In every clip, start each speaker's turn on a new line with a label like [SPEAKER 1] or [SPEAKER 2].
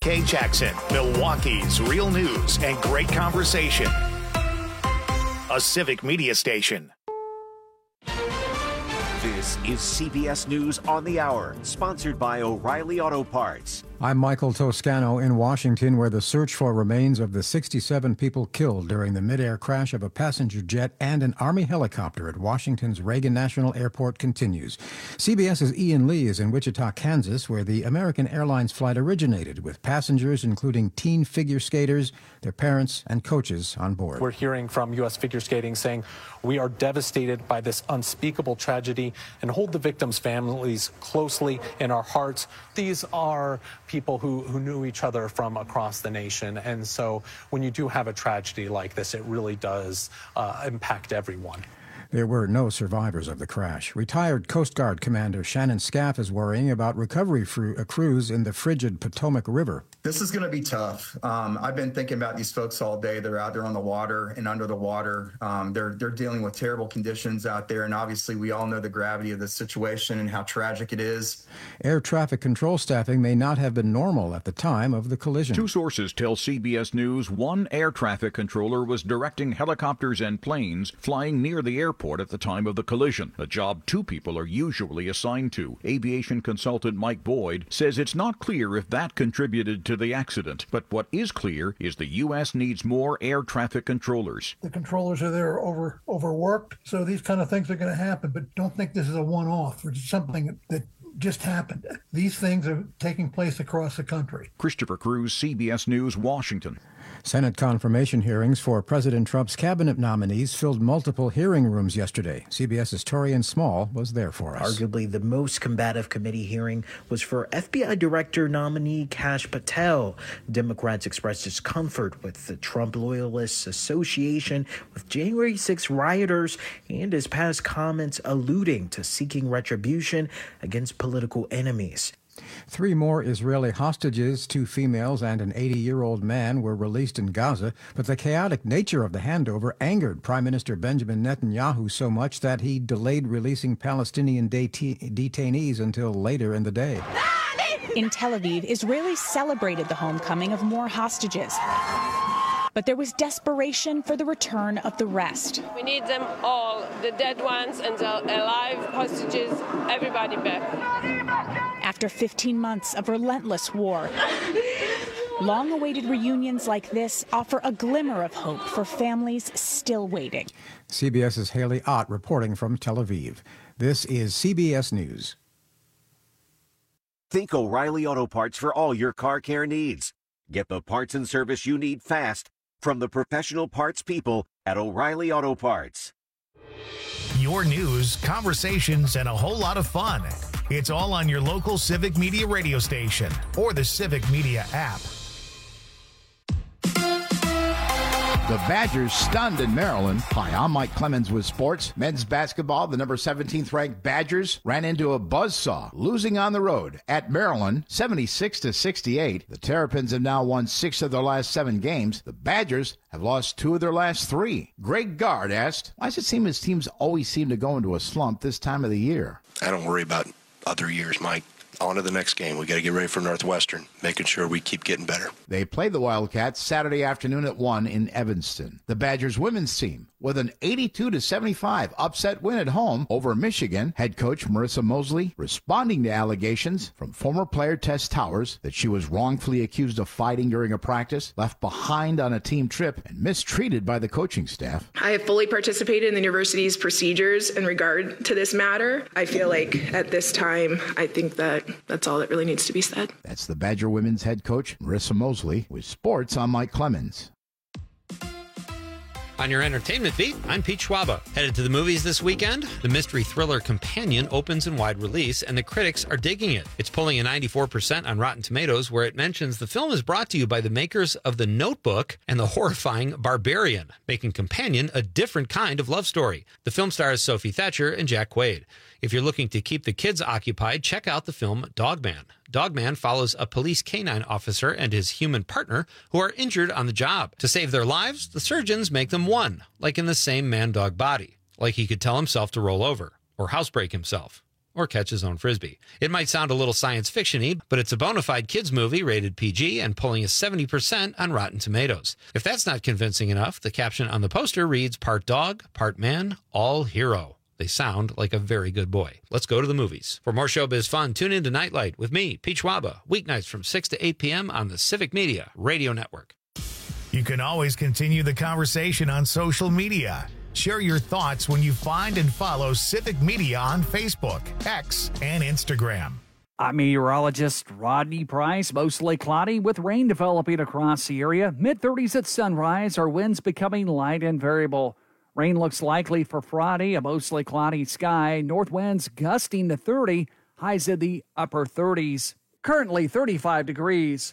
[SPEAKER 1] WK Jackson, Milwaukee's real news and great conversation. A Civic Media station.
[SPEAKER 2] This is CBS News on the Hour, sponsored by O'Reilly Auto Parts.
[SPEAKER 3] I'm Michael Toscano in Washington, where the search for remains of the 67 people killed during the mid-air crash of a passenger jet and an Army helicopter at Washington's Reagan National Airport continues. CBS's Ian Lee is in Wichita, Kansas, where the American Airlines flight originated, with passengers including teen figure skaters, their parents, and coaches on board.
[SPEAKER 4] We're hearing from U.S. figure skating saying, "We are devastated by this unspeakable tragedy and hold the victims' families closely in our hearts." These are people who knew each other from across the nation. And so when you do have a tragedy like this, it really does impact everyone.
[SPEAKER 3] There were no survivors of the crash. Retired Coast Guard Commander Shannon Scaff is worrying about recovery crews in the frigid Potomac River.
[SPEAKER 5] This is going to be tough. I've been thinking about these folks all day. They're out there on the water and under the water. They're dealing with terrible conditions out there. And obviously, we all know the gravity of the situation and how tragic it is.
[SPEAKER 3] Air traffic control staffing may not have been normal at the time of the collision.
[SPEAKER 6] Two sources tell CBS News one air traffic controller was directing helicopters and planes flying near the airport at the time of the collision, a job two people are usually assigned to. Aviation consultant Mike Boyd says it's not clear if that contributed to the accident, but what is clear is the U.S. needs more air traffic controllers.
[SPEAKER 7] The controllers are there overworked, so these kind of things are going to happen, but don't think this is a one-off or something that just happened. These things are taking place across the country.
[SPEAKER 6] Christopher Cruz, CBS News, Washington.
[SPEAKER 3] Senate confirmation hearings for President Trump's cabinet nominees filled multiple hearing rooms yesterday. CBS's Torian Small was there for us.
[SPEAKER 8] Arguably the most combative committee hearing was for FBI Director nominee Kash Patel. Democrats expressed discomfort with the Trump Loyalists Association with January 6 rioters and his past comments alluding to seeking retribution against political enemies.
[SPEAKER 3] 3 more Israeli hostages, 2 females and an 80-year-old man, were released in Gaza, but the chaotic nature of the handover angered Prime Minister Benjamin Netanyahu so much that he delayed releasing Palestinian detainees until later in the day.
[SPEAKER 9] In Tel Aviv, Israelis celebrated the homecoming of more hostages. But there was desperation for the return of the rest.
[SPEAKER 10] We need them all, the dead ones and the alive hostages, everybody back.
[SPEAKER 9] After 15 months of relentless war, long-awaited reunions like this offer a glimmer of hope for families still waiting.
[SPEAKER 3] CBS's Haley Ott reporting from Tel Aviv. This is CBS News.
[SPEAKER 2] Think O'Reilly Auto Parts for all your car care needs. Get the parts and service you need fast from the professional parts people at O'Reilly Auto Parts.
[SPEAKER 1] Your news, conversations, and a whole lot of fun. It's all on your local Civic Media radio station or the Civic Media app.
[SPEAKER 11] The Badgers stunned in Maryland. Hi, I'm Mike Clemens with sports. Men's basketball, the number 17th ranked Badgers ran into a buzzsaw, losing on the road at Maryland, 76-68. The Terrapins have now won 6 of their last 7 games. The Badgers have lost 2 of their last 3. Greg Gard asked, why does it seem his teams always seem to go into a slump this time of the year?
[SPEAKER 12] I don't worry about other years, Mike. On to the next game. We got to get ready for Northwestern, making sure we keep getting better.
[SPEAKER 11] They played the Wildcats Saturday afternoon at 1 in Evanston. The Badgers women's team, with an 82-75 upset win at home over Michigan, head coach Marissa Mosley responding to allegations from former player Tess Towers that she was wrongfully accused of fighting during a practice, left behind on a team trip, and mistreated by the coaching staff.
[SPEAKER 13] I have fully participated in the university's procedures in regard to this matter. I feel like at this time, I think that's all that really needs to be said.
[SPEAKER 11] That's the Badger women's head coach, Marissa Mosley, with sports. I'm Mike Clemens.
[SPEAKER 14] On your entertainment beat, I'm Pete Schwaba. Headed to the movies this weekend? The mystery thriller Companion opens in wide release, and the critics are digging it. It's pulling a 94% on Rotten Tomatoes, where it mentions the film is brought to you by the makers of The Notebook and the horrifying Barbarian, making Companion a different kind of love story. The film stars Sophie Thatcher and Jack Quaid. If you're looking to keep the kids occupied, check out the film Dogman. Dogman follows a police canine officer and his human partner who are injured on the job. To save their lives, the surgeons make them one, like in the same man-dog body. Like he could tell himself to roll over, or housebreak himself, or catch his own Frisbee. It might sound a little science fiction-y, but it's a bona fide kids movie rated PG and pulling a 70% on Rotten Tomatoes. If that's not convincing enough, the caption on the poster reads, "Part dog, part man, all hero." They sound like a very good boy. Let's go to the movies. For more showbiz fun, tune in to Nightlight with me, Pete Schwaba, weeknights from 6 to 8 p.m. on the Civic Media Radio Network.
[SPEAKER 1] You can always continue the conversation on social media. Share your thoughts when you find and follow Civic Media on Facebook, X, and Instagram.
[SPEAKER 15] I'm meteorologist Rodney Price. Mostly cloudy with rain developing across the area. Mid-30s at sunrise. Our winds becoming light and variable. Rain looks likely for Friday, a mostly cloudy sky. North winds gusting to 30, highs in the upper 30s. Currently 35 degrees.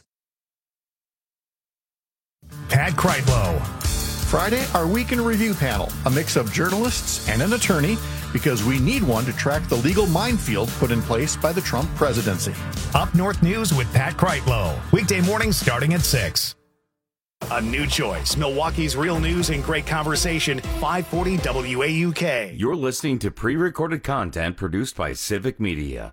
[SPEAKER 1] Pat Kreitlow.
[SPEAKER 16] Friday, our Week in Review panel, a mix of journalists and an attorney, because we need one to track the legal minefield put in place by the Trump presidency.
[SPEAKER 1] Up North News with Pat Kreitlow. Weekday mornings starting at 6. A new choice. Milwaukee's real news and great conversation. 540 WAUK.
[SPEAKER 17] You're listening to pre-recorded content produced by Civic Media.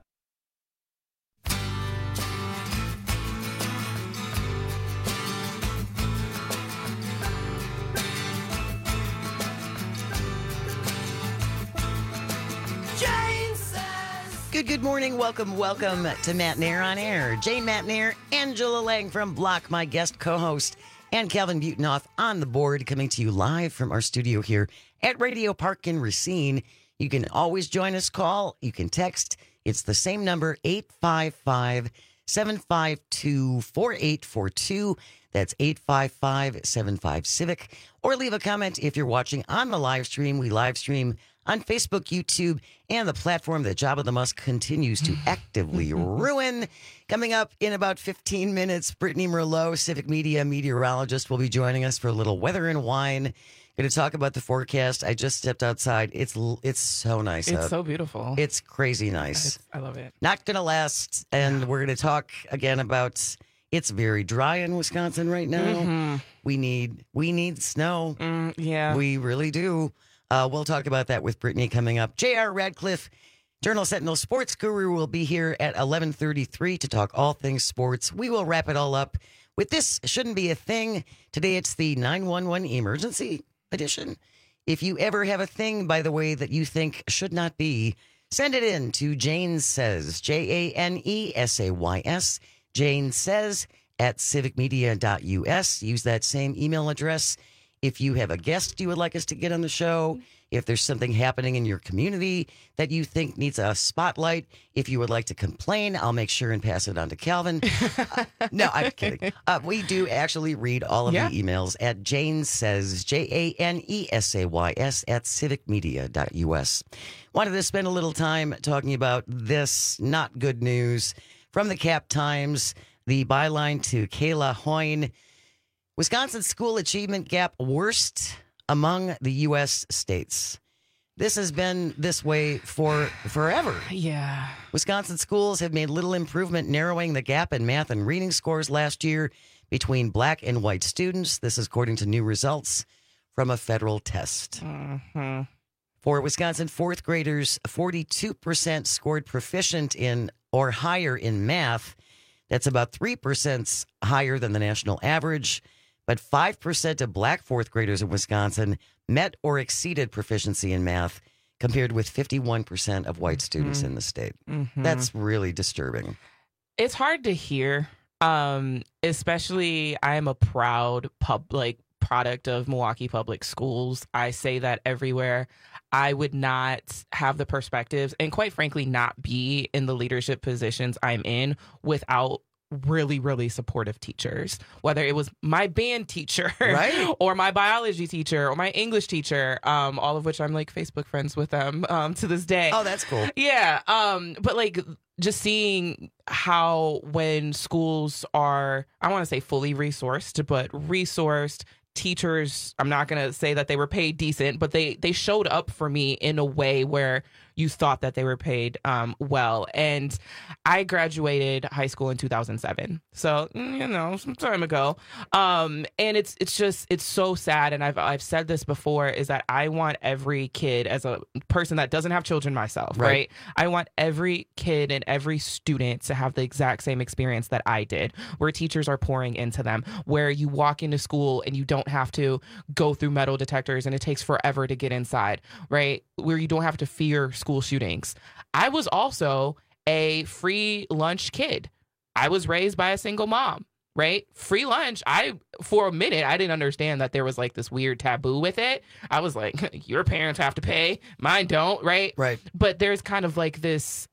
[SPEAKER 18] Good morning. Welcome to Matt Nair on Air. Jane Matt Nair, Angela Lang from Block, my guest co-host, and Calvin Butenhoff on the board, coming to you live from our studio here at Radio Park in Racine. You can always join us, call. You can text. It's the same number, 855-752-4842. That's 855-75-CIVIC. Or leave a comment if you're watching on the live stream. We live stream on Facebook, YouTube, and the platform that Jabba the Musk continues to actively ruin. Coming up in about 15 minutes, Brittany Merlot, Civic Media meteorologist, will be joining us for a little weather and wine. Going to talk about the forecast. I just stepped outside. It's so nice out.
[SPEAKER 19] It's so beautiful.
[SPEAKER 18] It's crazy nice.
[SPEAKER 19] I love it.
[SPEAKER 18] Not going to last. And we're going to talk again about it's very dry in Wisconsin right now.
[SPEAKER 19] Mm-hmm.
[SPEAKER 18] We need snow.
[SPEAKER 19] Yeah.
[SPEAKER 18] We really do. We'll talk about that with Brittany coming up. J.R. Radcliffe, Journal Sentinel sports guru, will be here at 11:33 to talk all things sports. We will wrap it all up with This Shouldn't Be a Thing. Today it's the 911 emergency edition. If you ever have a thing, by the way, that you think should not be, send it in to Jane Says, JANESAYS, Jane Says at civicmedia.us. Use that same email address. If you have a guest you would like us to get on the show, if there's something happening in your community that you think needs a spotlight, if you would like to complain, I'll make sure and pass it on to Calvin. No, I'm kidding. We do actually read all of the emails at Jane Says, JANESAYS at civicmedia.us. Wanted to spend a little time talking about this not good news from the Cap Times, the byline to Kayla Hoyne. Wisconsin school achievement gap worst among the U.S. states. This has been this way for forever.
[SPEAKER 19] Yeah.
[SPEAKER 18] Wisconsin schools have made little improvement narrowing the gap in math and reading scores last year between black and white students. This is according to new results from a federal test.
[SPEAKER 19] Mm-hmm.
[SPEAKER 18] For Wisconsin fourth graders, 42% scored proficient in or higher in math. That's about 3% higher than the national average. But 5% of black fourth graders in Wisconsin met or exceeded proficiency in math, compared with 51% of white students in the state.
[SPEAKER 19] Mm-hmm.
[SPEAKER 18] That's really disturbing.
[SPEAKER 19] It's hard to hear, especially I am a proud product of Milwaukee Public Schools. I say that everywhere. I would not have the perspectives and, quite frankly, not be in the leadership positions I'm in without really, really supportive teachers, whether it was my band teacher or my biology teacher or my English teacher, all of which I'm like Facebook friends with them to this day.
[SPEAKER 18] Oh, that's cool.
[SPEAKER 19] Yeah. But like just seeing how when schools are, I want to say fully resourced, but resourced, teachers, I'm not going to say that they were paid decent, but they showed up for me in a way where you thought that they were paid well. And I graduated high school in 2007. So, some time ago. And it's so sad. And I've said this before, is that I want every kid, as a person that doesn't have children myself, right? I want every kid and every student to have the exact same experience that I did, where teachers are pouring into them, where you walk into school and you don't have to go through metal detectors and it takes forever to get inside, right? Where you don't have to fear school shootings. I was also a free lunch kid. I was raised by a single mom, right? Free lunch. For a minute, I didn't understand that there was like this weird taboo with it. I was like, your parents have to pay, mine don't, right?
[SPEAKER 18] Right.
[SPEAKER 19] But there's kind of like this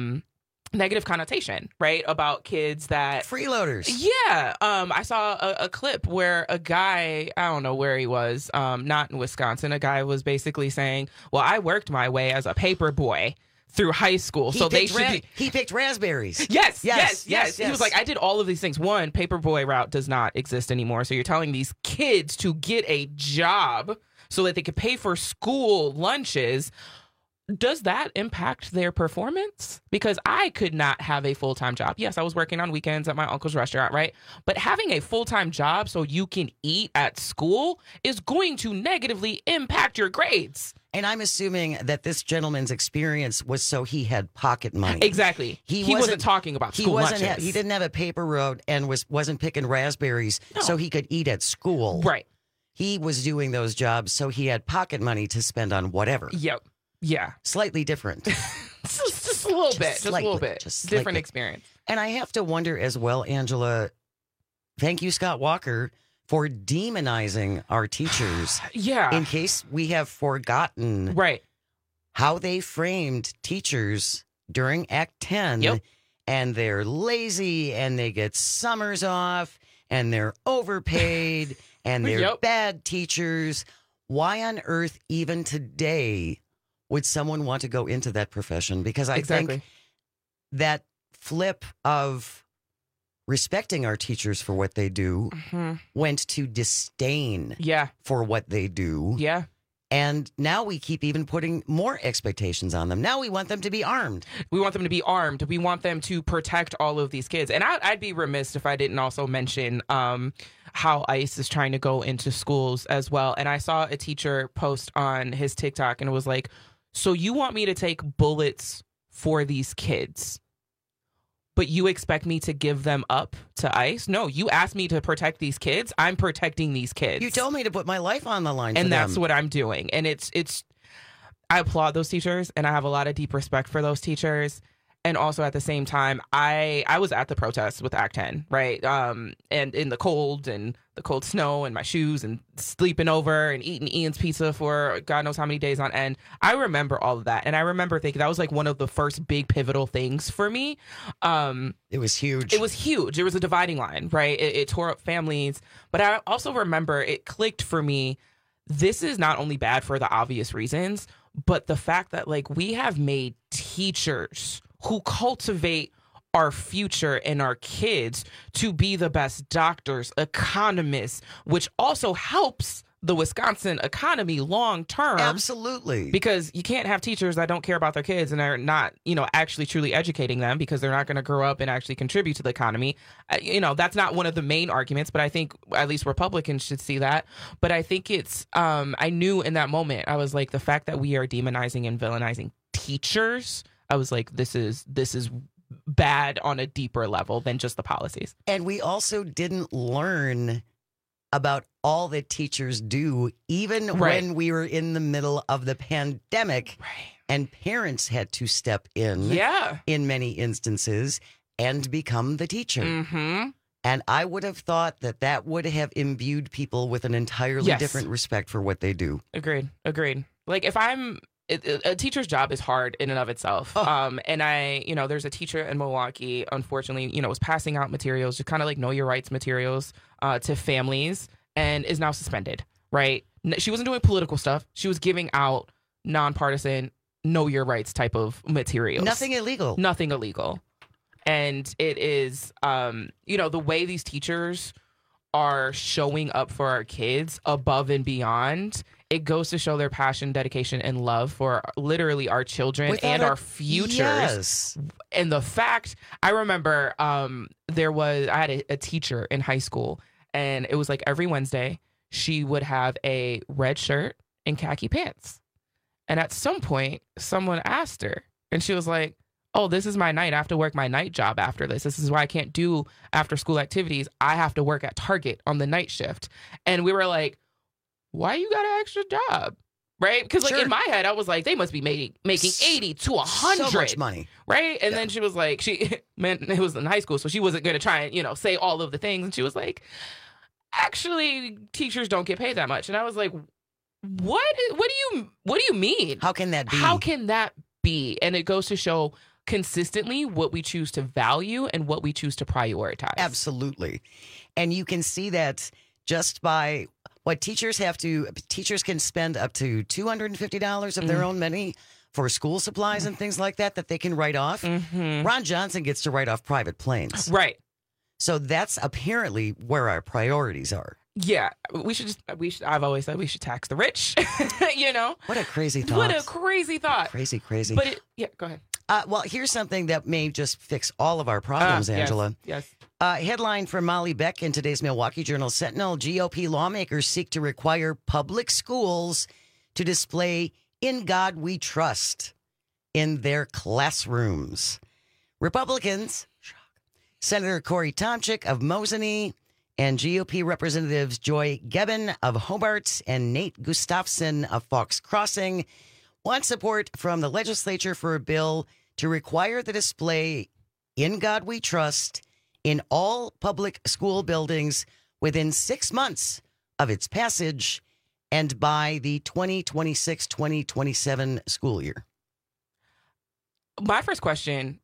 [SPEAKER 19] negative connotation, right, about kids that
[SPEAKER 18] freeloaders.
[SPEAKER 19] Yeah. I saw a clip where a guy, I don't know where he was, not in Wisconsin, a guy was basically saying, well, I worked my way as a paper boy through high school, so they should be.
[SPEAKER 18] He picked raspberries.
[SPEAKER 19] Yes. He was like, I did all of these things. One, paperboy route does not exist anymore. So you're telling these kids to get a job so that they could pay for school lunches. Does that impact their performance? Because I could not have a full-time job. Yes, I was working on weekends at my uncle's restaurant, right? But having a full-time job so you can eat at school is going to negatively impact your grades.
[SPEAKER 18] And I'm assuming that this gentleman's experience was so he had pocket money.
[SPEAKER 19] Exactly. He wasn't talking about school lunches.
[SPEAKER 18] He didn't have a paper road and wasn't picking raspberries so he could eat at school.
[SPEAKER 19] Right.
[SPEAKER 18] He was doing those jobs so he had pocket money to spend on whatever.
[SPEAKER 19] Yep. Yeah.
[SPEAKER 18] Slightly different.
[SPEAKER 19] just a little bit. Just a little bit. Just different experience.
[SPEAKER 18] And I have to wonder as well, Angela, thank you, Scott Walker, for demonizing our teachers.
[SPEAKER 19] Yeah.
[SPEAKER 18] In case we have forgotten how they framed teachers during Act 10.
[SPEAKER 19] Yep.
[SPEAKER 18] And they're lazy and they get summers off and they're overpaid and they're bad teachers. Why on earth, even today, would someone want to go into that profession? Because I think that flip of respecting our teachers for what they do went to disdain for what they do.
[SPEAKER 19] Yeah.
[SPEAKER 18] And now we keep even putting more expectations on them. Now we want them to be armed.
[SPEAKER 19] We want them to be armed. We want them to protect all of these kids. And I'd be remiss if I didn't also mention how ICE is trying to go into schools as well. And I saw a teacher post on his TikTok and it was like, so you want me to take bullets for these kids, but you expect me to give them up to ICE? No, you asked me to protect these kids. I'm protecting these kids.
[SPEAKER 18] You told me to put my life on the line for them.
[SPEAKER 19] And that's what I'm doing. And it's I applaud those teachers, and I have a lot of deep respect for those teachers. And also at the same time, I was at the protests with Act 10, right? And in the cold and the cold snow and my shoes and sleeping over and eating Ian's pizza for God knows how many days on end. I remember all of that. And I remember thinking that was like one of the first big pivotal things for me.
[SPEAKER 18] It was huge.
[SPEAKER 19] It was huge. It was a dividing line, right? It tore up families. But I also remember it clicked for me. This is not only bad for the obvious reasons, but the fact that like we have made teachers who cultivate our future and our kids to be the best doctors, economists, which also helps the Wisconsin economy long term.
[SPEAKER 18] Absolutely.
[SPEAKER 19] Because you can't have teachers that don't care about their kids and are not, actually truly educating them because they're not going to grow up and actually contribute to the economy. That's not one of the main arguments, but I think at least Republicans should see that. But I think it's, I knew in that moment, I was like, the fact that we are demonizing and villainizing teachers, I was like, this is bad on a deeper level than just the policies.
[SPEAKER 18] And we also didn't learn about all that teachers do, even when we were in the middle of the pandemic and parents had to step in in many instances and become the teacher.
[SPEAKER 19] Mm-hmm.
[SPEAKER 18] And I would have thought that would have imbued people with an entirely different respect for what they do.
[SPEAKER 19] Agreed. Like if a teacher's job is hard in and of itself. And there's a teacher in Milwaukee, unfortunately, was passing out materials, just kind of like know your rights materials to families and is now suspended, right? She wasn't doing political stuff. She was giving out nonpartisan, know your rights type of materials.
[SPEAKER 18] Nothing illegal.
[SPEAKER 19] And it is, the way these teachers are showing up for our kids above and beyond, it goes to show their passion, dedication, and love for literally our children and our futures.
[SPEAKER 18] Yes.
[SPEAKER 19] And the fact, I remember I had a teacher in high school, and it was like every Wednesday she would have a red shirt and khaki pants. And at some point, someone asked her, and she was like, oh, this is my night. I have to work my night job after this. This is why I can't do after school activities. I have to work at Target on the night shift. And we were like, why you got an extra job? Right? Because in my head, I was like, they must be making 80 to 100.
[SPEAKER 18] So much money.
[SPEAKER 19] Right? And then she was like, it was in high school, so she wasn't going to try and, say all of the things. And she was like, actually, teachers don't get paid that much. And I was like, what do you mean?
[SPEAKER 18] How can that be?
[SPEAKER 19] How can that be? And it goes to show consistently what we choose to value and what we choose to prioritize.
[SPEAKER 18] Absolutely. And you can see that just by what teachers can spend up to $250 of their own money for school supplies and things like that they can write off.
[SPEAKER 19] Mm-hmm.
[SPEAKER 18] Ron Johnson gets to write off private planes.
[SPEAKER 19] Right.
[SPEAKER 18] So that's apparently where our priorities are.
[SPEAKER 19] Yeah, I've always said we should tax the rich,
[SPEAKER 18] What a crazy thought.
[SPEAKER 19] What a crazy thought.
[SPEAKER 18] Crazy.
[SPEAKER 19] But go ahead.
[SPEAKER 18] Well, here's something that may just fix all of our problems, Angela.
[SPEAKER 19] Yes.
[SPEAKER 18] Headline from Molly Beck in today's Milwaukee Journal Sentinel. GOP lawmakers seek to require public schools to display "In God We Trust" in their classrooms. Republicans, Senator Corey Tomczyk of Mosinee, and GOP Representatives Joy Gebbin of Hobart and Nate Gustafson of Fox Crossing want support from the legislature for a bill to require the display "In God We Trust" in all public school buildings within 6 months of its passage and by the 2026-2027 school year.
[SPEAKER 19] My first question,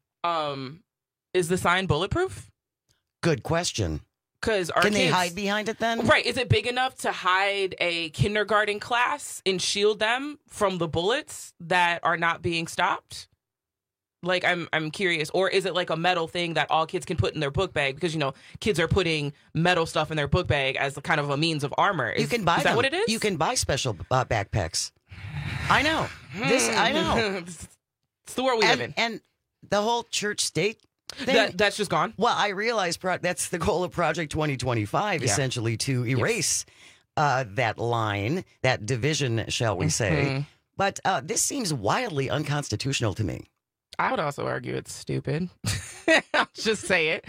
[SPEAKER 19] is the sign bulletproof?
[SPEAKER 18] Good question.
[SPEAKER 19] Because
[SPEAKER 18] Can they hide behind it then?
[SPEAKER 19] Right. Is it big enough to hide a kindergarten class and shield them from the bullets that are not being stopped? Like, I'm curious. Or is it like a metal thing that all kids can put in their book bag? Because, kids are putting metal stuff in their book bag as a kind of a means of armor.
[SPEAKER 18] You can buy
[SPEAKER 19] Is that
[SPEAKER 18] them.
[SPEAKER 19] what it is?
[SPEAKER 18] You can buy special backpacks. I know. I know.
[SPEAKER 19] It's the world we live in.
[SPEAKER 18] And the whole church state thing,
[SPEAKER 19] that's just gone?
[SPEAKER 18] Well, I realize that's the goal of Project 2025, essentially, to erase that line, that division, shall we say. But this seems wildly unconstitutional to me.
[SPEAKER 19] I would also argue it's stupid. I'll just say it.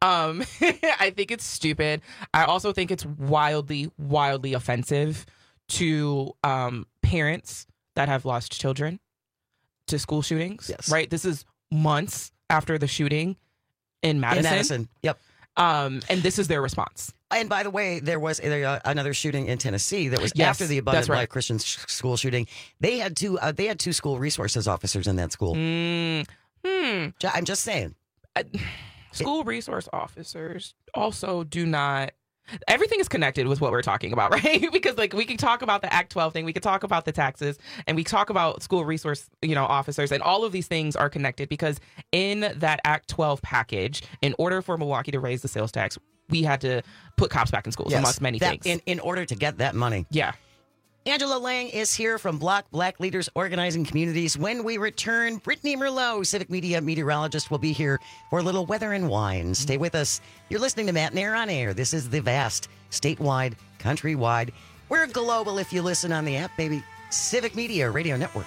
[SPEAKER 19] I think it's stupid. I also think it's wildly, wildly offensive to parents that have lost children to school shootings.
[SPEAKER 18] Yes.
[SPEAKER 19] Right? This is months after the shooting in Madison.
[SPEAKER 18] Yep.
[SPEAKER 19] And this is their response.
[SPEAKER 18] And by the way, there was another shooting in Tennessee that was after the Abundant Life Christian school shooting. They had two school resources officers in that school. I'm just saying.
[SPEAKER 19] School resource officers also do not. Everything is connected with what we're talking about, right? Because we can talk about the Act 12 thing, we could talk about the taxes, and we talk about school resource, officers, and all of these things are connected because in that Act 12 package, in order for Milwaukee to raise the sales tax, we had to put cops back in schools, amongst many things.
[SPEAKER 18] In order to get that money.
[SPEAKER 19] Yeah.
[SPEAKER 18] Angela Lang is here from Block Black Leaders Organizing Communities. When we return, Brittany Merlot, Civic Media meteorologist, will be here for a little weather and wine. Stay with us. You're listening to Matt and Air on Air. This is the vast, statewide, countrywide. We're global if you listen on the app, baby. Civic Media Radio Network.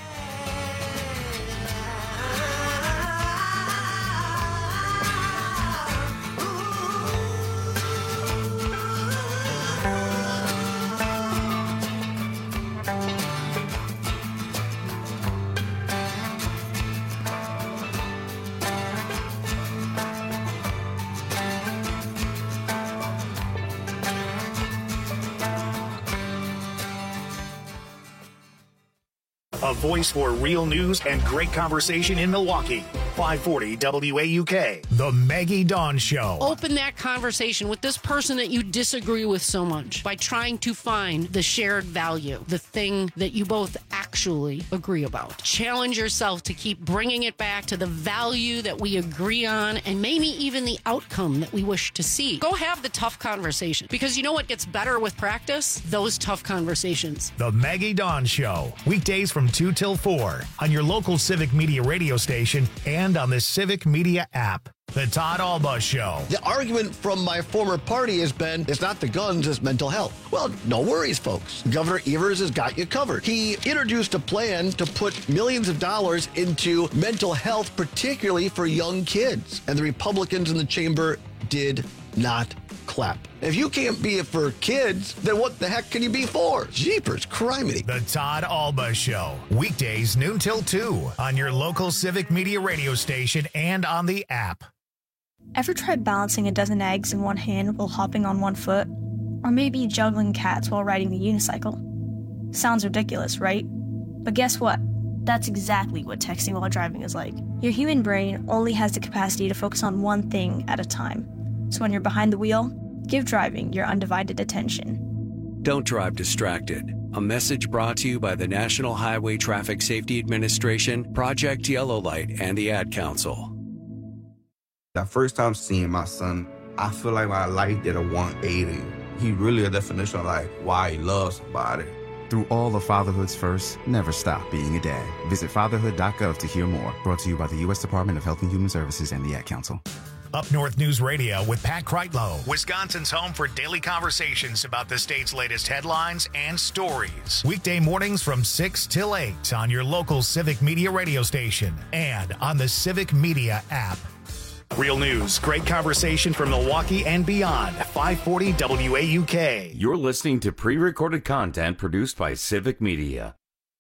[SPEAKER 1] A voice for real news and great conversation in Milwaukee. 540 WAUK. The Maggie Dawn Show.
[SPEAKER 20] Open that conversation with this person that you disagree with so much by trying to find the shared value, the thing that you both actually actually agree about. Challenge yourself to keep bringing it back to the value that we agree on and maybe even the outcome that we wish to see. Go have the tough conversation, because you know what gets better with practice? Those tough conversations.
[SPEAKER 1] The Maggie Dawn Show, weekdays from 2 till 4 on your local Civic Media radio station and on the Civic Media app. The Todd Alba Show.
[SPEAKER 21] The argument from my former party has been, it's not the guns, it's mental health. Well, no worries, folks. Governor Evers has got you covered. He introduced a plan to put millions of dollars into mental health, particularly for young kids. And the Republicans in the chamber did not clap. If you can't be it for kids, then what the heck can you be for? Jeepers, criminy.
[SPEAKER 1] The Todd Alba Show, weekdays noon till 2 on your local Civic Media radio station and on the app.
[SPEAKER 22] Ever tried balancing a dozen eggs in one hand while hopping on one foot? Or maybe juggling cats while riding the unicycle? Sounds ridiculous, right? But guess what? That's exactly what texting while driving is like. Your human brain only has the capacity to focus on one thing at a time. So when you're behind the wheel, give driving your undivided attention.
[SPEAKER 23] Don't drive distracted. A message brought to you by the National Highway Traffic Safety Administration, Project Yellow Light, and the Ad Council.
[SPEAKER 24] The first time seeing my son, I feel like my life did a 180. He really a definition of like why he loves somebody.
[SPEAKER 25] Through all of fatherhood's first, never stop being a dad. Visit fatherhood.gov to hear more. Brought to you by the U.S. Department of Health and Human Services and the Ad Council.
[SPEAKER 1] Up North News Radio with Pat Kreitlow, Wisconsin's home for daily conversations about the state's latest headlines and stories. Weekday mornings from 6 till 8 on your local Civic Media radio station and on the Civic Media app. Real news, great conversation from Milwaukee and beyond. 540 WAUK.
[SPEAKER 17] You're listening to pre-recorded content produced by Civic Media.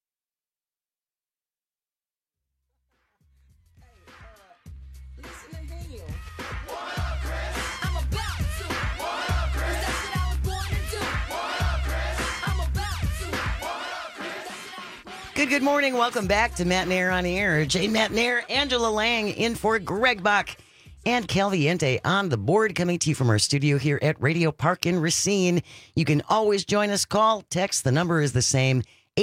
[SPEAKER 18] Good morning. Welcome back to Matt Nair on the Air. Jay Matt Nair, Angela Lang in for Greg Bach and Calviente on the board, coming to you from our studio here at Radio Park in Racine. You can always join us. Call, text. The number is the same,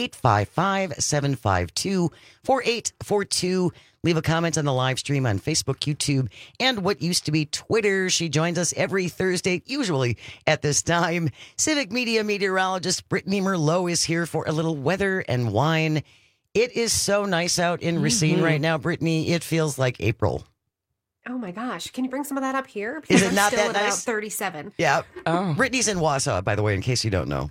[SPEAKER 18] 855-752-4842. Leave a comment on the live stream on Facebook, YouTube, and what used to be Twitter. She joins us every Thursday, usually at this time. Civic Media meteorologist Brittany Merlot is here for a little weather and wine. It is so nice out in Racine right now, Brittany. It feels like April.
[SPEAKER 26] Oh my gosh. Can you bring some of that up here? Because
[SPEAKER 18] is it not that nice?
[SPEAKER 26] About 37.
[SPEAKER 18] Yeah. Oh. Brittany's in Wausau, by the way, in case you don't know.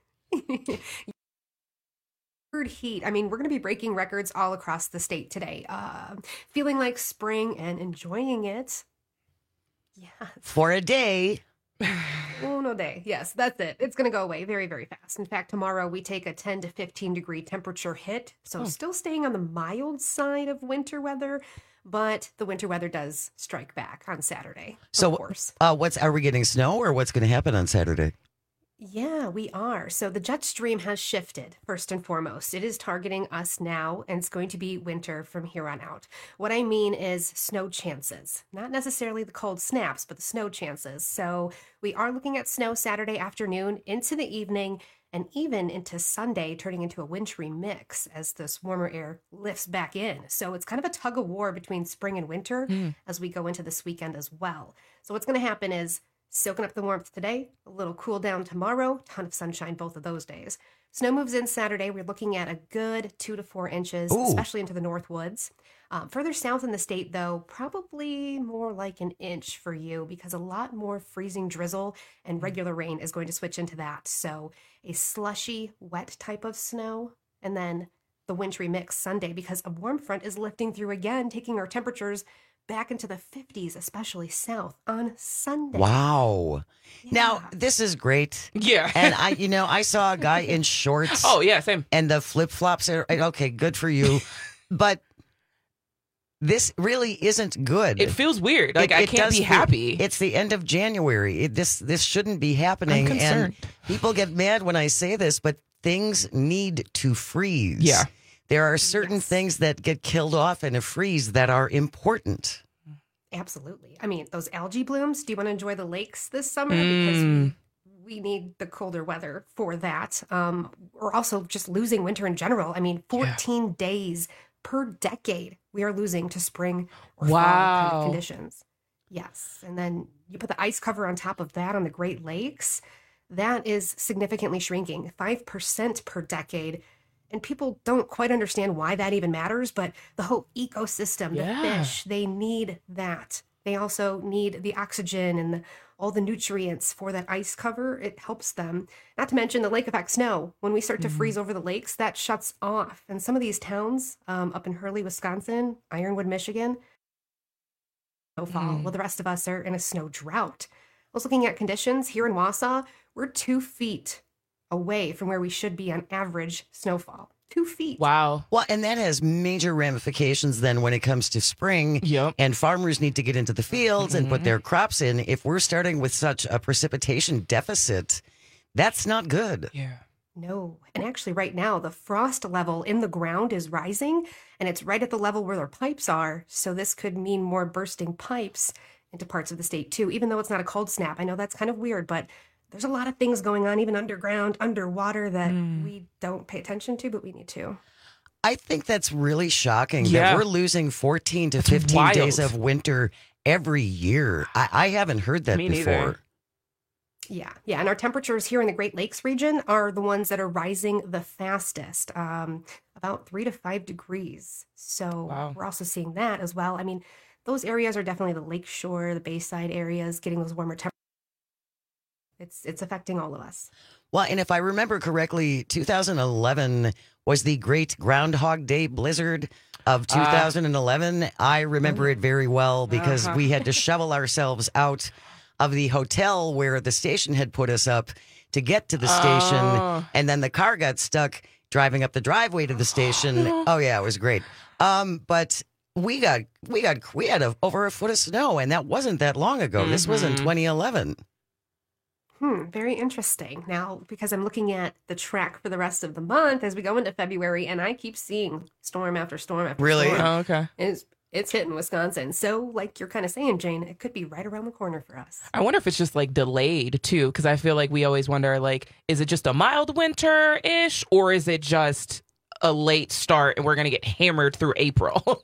[SPEAKER 26] Heat. I mean, we're going to be breaking records all across the state today. Feeling like spring and enjoying it. Yes.
[SPEAKER 18] For a day.
[SPEAKER 26] Uno day. Yes, that's it. It's going to go away very, very fast. In fact, tomorrow we take a 10 to 15 degree temperature hit. So still staying on the mild side of winter weather, but the winter weather does strike back on Saturday.
[SPEAKER 18] So,
[SPEAKER 26] of course.
[SPEAKER 18] Are we getting snow or what's going to happen on Saturday?
[SPEAKER 26] Yeah, we are. So the jet stream has shifted, first and foremost. It is targeting us now, and it's going to be winter from here on out. What I mean is snow chances. Not necessarily the cold snaps, but the snow chances. So we are looking at snow Saturday afternoon into the evening, and even into Sunday, turning into a wintry mix as this warmer air lifts back in. So it's kind of a tug of war between spring and winter as we go into this weekend as well. So what's going to happen is soaking up the warmth today, a little cool down tomorrow, ton of sunshine both of those days. Snow moves in Saturday. We're looking at a good 2 to 4 inches, especially into the north woods. Further south in the state, though, probably more like an inch for you because a lot more freezing drizzle and regular rain is going to switch into that. So a slushy, wet type of snow, and then the wintry mix Sunday because a warm front is lifting through again, taking our temperatures back into the 50s, especially south on Sunday.
[SPEAKER 18] Wow. Yeah. Now, this is great.
[SPEAKER 19] Yeah.
[SPEAKER 18] And I saw a guy in shorts.
[SPEAKER 19] Oh, yeah, same.
[SPEAKER 18] And the flip-flops are, okay, good for you. But this really isn't good.
[SPEAKER 19] It feels weird. Like, I can't be happy.
[SPEAKER 18] It's the end of January. This shouldn't be happening.
[SPEAKER 19] I'm concerned.
[SPEAKER 18] And people get mad when I say this, but things need to freeze.
[SPEAKER 19] Yeah.
[SPEAKER 18] There are certain things that get killed off in a freeze that are important.
[SPEAKER 26] Absolutely. I mean, those algae blooms, do you want to enjoy the lakes this summer? Because we need the colder weather for that. We're also just losing winter in general. I mean, 14 days per decade we are losing to spring or fall kind of conditions. Yes. And then you put the ice cover on top of that on the Great Lakes. That is significantly shrinking, 5% per decade. And people don't quite understand why that even matters, but the whole ecosystem, the fish, they need that. They also need the oxygen and all the nutrients for that ice cover. It helps them. Not to mention the lake effect snow. When we start to freeze over the lakes, that shuts off. And some of these towns up in Hurley, Wisconsin, Ironwood, Michigan, snowfall. Well, the rest of us are in a snow drought. I was looking at conditions here in Wausau. We're 2 feet away from where we should be on average snowfall. 2 feet.
[SPEAKER 19] Wow.
[SPEAKER 18] Well, and that has major ramifications then when it comes to spring.
[SPEAKER 19] Yep.
[SPEAKER 18] And farmers need to get into the fields and put their crops in. If we're starting with such a precipitation deficit, that's not good.
[SPEAKER 19] Yeah.
[SPEAKER 26] No. And actually right now, the frost level in the ground is rising, and it's right at the level where their pipes are. So this could mean more bursting pipes into parts of the state too, even though it's not a cold snap. I know that's kind of weird, but there's a lot of things going on, even underground, underwater, that we don't pay attention to, but we need to.
[SPEAKER 18] I think that's really shocking that we're losing 14 to 15 days of winter every year. I haven't heard that before.
[SPEAKER 26] Neither. Yeah. And our temperatures here in the Great Lakes region are the ones that are rising the fastest, about 3 to 5 degrees. So we're also seeing that as well. I mean, those areas are definitely the lakeshore, the bayside areas, getting those warmer temperatures. It's affecting all of us.
[SPEAKER 18] Well, and if I remember correctly, 2011 was the great Groundhog Day blizzard of 2011. I remember it very well because we had to shovel ourselves out of the hotel where the station had put us up to get to the station. And then the car got stuck driving up the driveway to the station. Oh, yeah, it was great. But we had over a foot of snow, and that wasn't that long ago. This was in 2011.
[SPEAKER 26] Very interesting. Now, because I'm looking at the track for the rest of the month as we go into February, and I keep seeing storm after storm after storm.
[SPEAKER 19] Oh, okay.
[SPEAKER 26] And it's hitting Wisconsin. So, like you're kind of saying, Jane, it could be right around the corner for us.
[SPEAKER 19] I wonder if it's just like delayed too, because I feel like we always wonder, like, is it just a mild winter-ish, or is it just a late start and we're going to get hammered through April?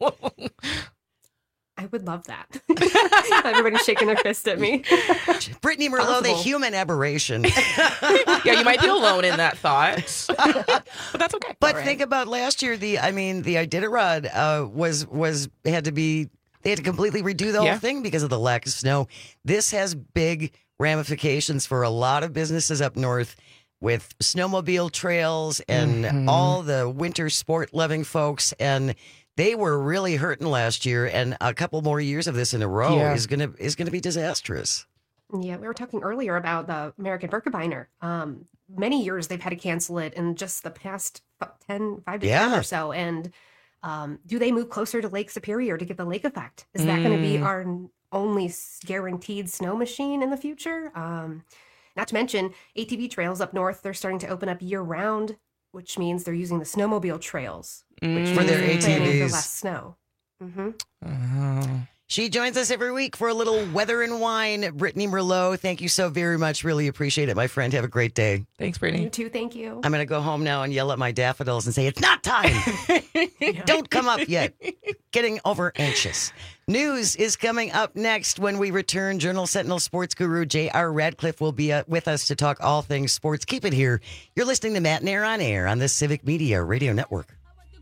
[SPEAKER 26] I would love that. Everybody's shaking their fist at me.
[SPEAKER 18] Brittany Merlot, the human aberration.
[SPEAKER 19] Yeah, you might be alone in that thought, but that's okay.
[SPEAKER 18] But think about last year. The Iditarod they had to completely redo the whole thing because of the lack of snow. This has big ramifications for a lot of businesses up north with snowmobile trails and all the winter sport loving folks, and they were really hurting last year, and a couple more years of this in a row is gonna be disastrous.
[SPEAKER 26] Yeah, we were talking earlier about the American Birkebeiner. Many years they've had to cancel it in just the past 5 to 10 or so. And do they move closer to Lake Superior to get the lake effect? Is that going to be our only guaranteed snow machine in the future? Not to mention ATV trails up north, they're starting to open up year round, which means they're using the snowmobile trails which
[SPEAKER 18] for their ATVs.
[SPEAKER 26] For less snow.
[SPEAKER 18] She joins us every week for a little weather and wine. Brittany Merlot, thank you so very much. Really appreciate it, my friend. Have a great day.
[SPEAKER 19] Thanks, Brittany.
[SPEAKER 26] You too. Thank you.
[SPEAKER 18] I'm going to go home now and yell at my daffodils and say, it's not time. Don't come up yet. Getting over anxious. News is coming up next when we return. Journal Sentinel sports guru J.R. Radcliffe will be with us to talk all things sports. Keep it here. You're listening to Matt and Air on Air on the Civic Media Radio Network.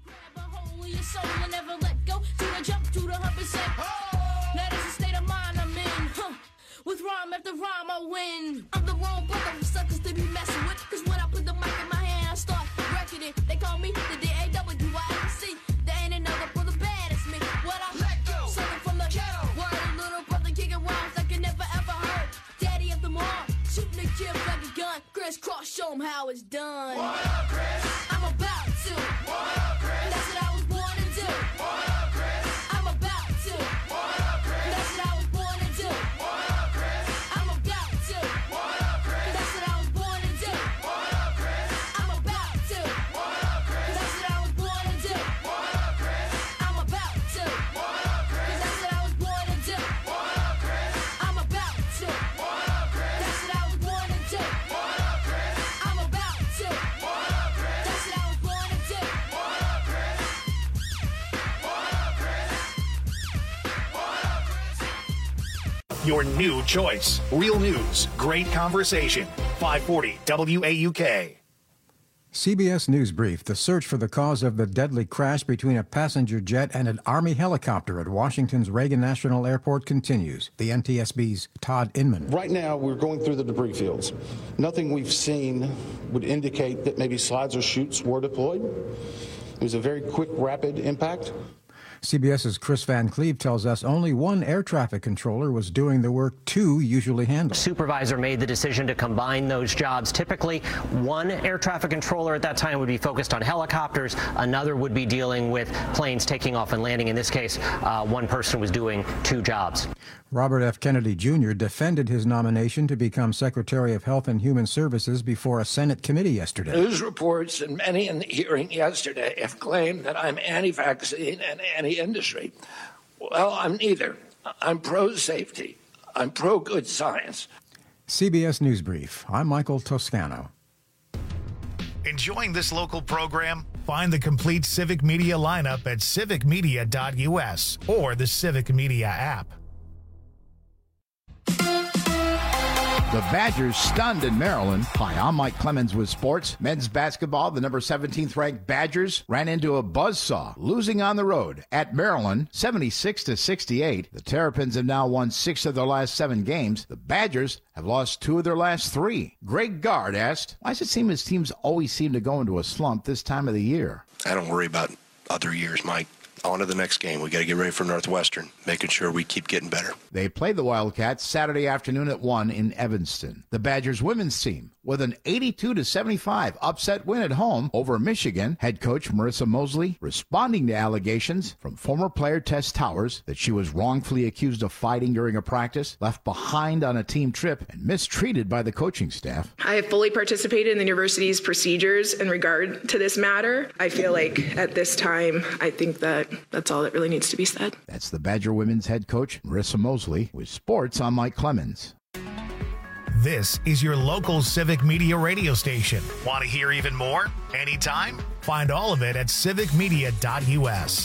[SPEAKER 4] With rhyme after rhyme, I win. I'm the wrong brother for suckers to be messing with. Cause when I put the mic in my hand, I start wrecking it. They call me the D-A-W-I-C. There ain't another brother bad as me. What I let go, something from the ghetto. Word, little brother kicking rhymes like you never ever heard. Daddy of them all, shooting the kid like a gun. Crisscross, show him how it's done. What up, Chris? I'm about to. What up, Chris? That's what I was born to do. What up, Chris? I'm about to. What up, Chris? That's what I was born to do. What up, Chris? I'm about to. What up, Chris? That's what I was born to do. What up, Chris? I'm about to. What up, Chris? That's what I was born to do. What up, Chris? I'm about to. What up, Chris? That's what I was born to do. What up, Chris? I'm about to. What up, Chris? That's what I was born to do.
[SPEAKER 1] your new choice. Real news, great conversation. 540 WAUK.
[SPEAKER 3] CBS News Brief. The search for the cause of the deadly crash between a passenger jet and an Army helicopter at Washington's Reagan National Airport continues. The NTSB's Todd Inman.
[SPEAKER 5] Right now, we're going through the debris fields. Nothing we've seen would indicate that maybe slides or chutes were deployed. It was a very quick, rapid impact.
[SPEAKER 3] CBS's Chris Van Cleve tells us only one air traffic controller was doing the work two usually handle.
[SPEAKER 6] Supervisor made the decision to combine those jobs. Typically, one air traffic controller at that time would be focused on helicopters. Another would be dealing with planes taking off and landing. In this case, one person was doing two jobs.
[SPEAKER 3] Robert F. Kennedy Jr. defended his nomination to become Secretary of Health and Human Services before a Senate committee yesterday.
[SPEAKER 7] News reports and many in the hearing yesterday have claimed that I'm anti-vaccine and anti-industry. Well, I'm neither. I'm pro-safety. I'm pro-good science.
[SPEAKER 3] CBS News Brief. I'm Michael Toscano.
[SPEAKER 1] Enjoying this local program? Find the complete Civic Media lineup at civicmedia.us or the Civic Media app.
[SPEAKER 11] The Badgers stunned in Maryland. Hi, I'm Mike Clemens with sports. Men's basketball, the number 17th ranked Badgers ran into a buzzsaw, losing on the road at Maryland, 76-68. The Terrapins have now won 6 of their last 7 games. The Badgers have lost 2 of their last 3. Greg Gard asked, why does it seem his teams always seem to go into a slump this time of the year?
[SPEAKER 12] I don't worry about other years, Mike. On to the next game. We got to get ready for Northwestern, making sure we keep getting better.
[SPEAKER 11] They played the Wildcats Saturday afternoon at 1 in Evanston. The Badgers women's team, with an 82-75 upset win at home over Michigan, head coach Marissa Mosley responding to allegations from former player Tess Towers that she was wrongfully accused of fighting during a practice, left behind on a team trip, and mistreated by the coaching staff.
[SPEAKER 13] I have fully participated in the university's procedures in regard to this matter. I feel like at this time, I think that's all that really needs to be said.
[SPEAKER 11] That's the Badger women's head coach Marissa Mosley with sports. I'm Mike Clemens.
[SPEAKER 1] This is your local Civic Media radio station. Want to hear even more? Anytime? Find all of it at civicmedia.us.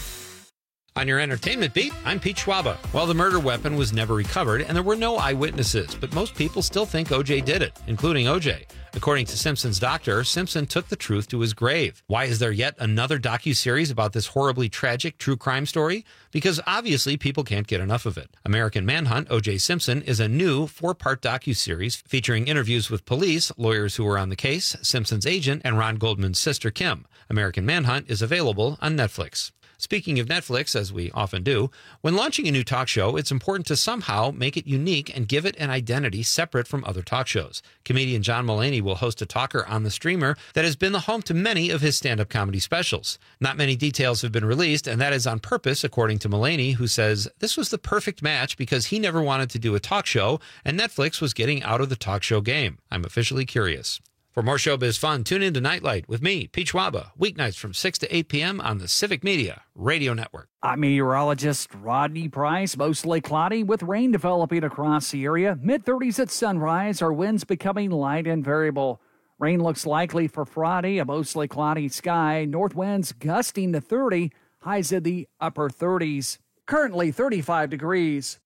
[SPEAKER 14] On your entertainment beat, I'm Pete Schwaba. Well, the murder weapon was never recovered, and there were no eyewitnesses, but most people still think O.J. did it, including O.J. According to Simpson's doctor, Simpson took the truth to his grave. Why is there yet another docuseries about this horribly tragic true crime story? Because obviously people can't get enough of it. American Manhunt, O.J. Simpson, is a new 4-part docuseries featuring interviews with police, lawyers who were on the case, Simpson's agent, and Ron Goldman's sister, Kim. American Manhunt is available on Netflix. Speaking of Netflix, as we often do, when launching a new talk show, it's important to somehow make it unique and give it an identity separate from other talk shows. Comedian John Mulaney will host a talker on the streamer that has been the home to many of his stand-up comedy specials. Not many details have been released, and that is on purpose, according to Mulaney, who says this was the perfect match because he never wanted to do a talk show, and Netflix was getting out of the talk show game. I'm officially curious. For more showbiz fun, tune in to Nightlight with me, Pete Schwaba, weeknights from 6 to 8 p.m. on the Civic Media Radio Network.
[SPEAKER 15] I'm meteorologist Rodney Price. Mostly cloudy with rain developing across the area. Mid-30s at sunrise. Our winds becoming light and variable. Rain looks likely for Friday. A mostly cloudy sky. North winds gusting to 30. Highs in the upper 30s. Currently 35 degrees.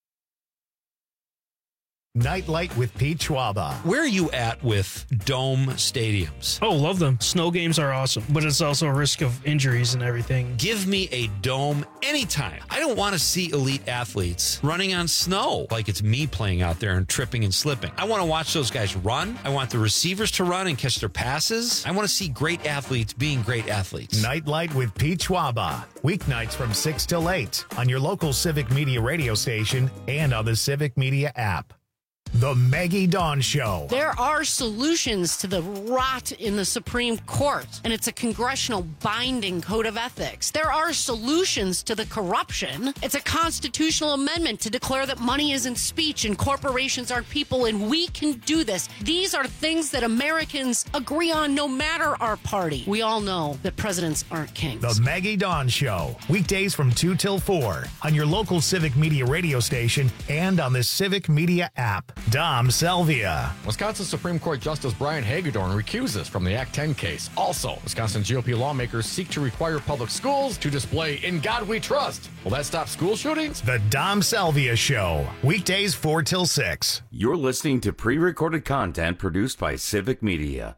[SPEAKER 1] Nightlight with Pete Schwaba.
[SPEAKER 14] Where are you at with dome stadiums?
[SPEAKER 8] Oh, love them. Snow games are awesome, but it's also a risk of injuries and everything.
[SPEAKER 14] Give me a dome anytime. I don't want to see elite athletes running on snow like it's me playing out there and tripping and slipping. I want to watch those guys run. I want the receivers to run and catch their passes. I want to see great athletes being great athletes.
[SPEAKER 1] Nightlight with Pete Schwaba. Weeknights from 6 till 8 on your local Civic Media radio station and on the Civic Media app. The Maggie Dawn Show.
[SPEAKER 20] There are solutions to the rot in the Supreme Court, and it's a congressional binding code of ethics. There are solutions to the corruption. It's a constitutional amendment to declare that money isn't speech and corporations aren't people, and we can do this. These are things that Americans agree on no matter our party. We all know that presidents aren't kings.
[SPEAKER 1] The Maggie Dawn Show. Weekdays from 2 till 4 on your local Civic Media radio station and on the Civic Media app. Dom Selvia.
[SPEAKER 2] Wisconsin Supreme Court Justice Brian Hagedorn recuses from the Act 10 case. Also, Wisconsin GOP lawmakers seek to require public schools to display "In God We Trust." Will that stop school shootings?
[SPEAKER 1] The Dom Selvia Show. Weekdays 4 till 6.
[SPEAKER 17] You're listening to pre-recorded content produced by Civic Media.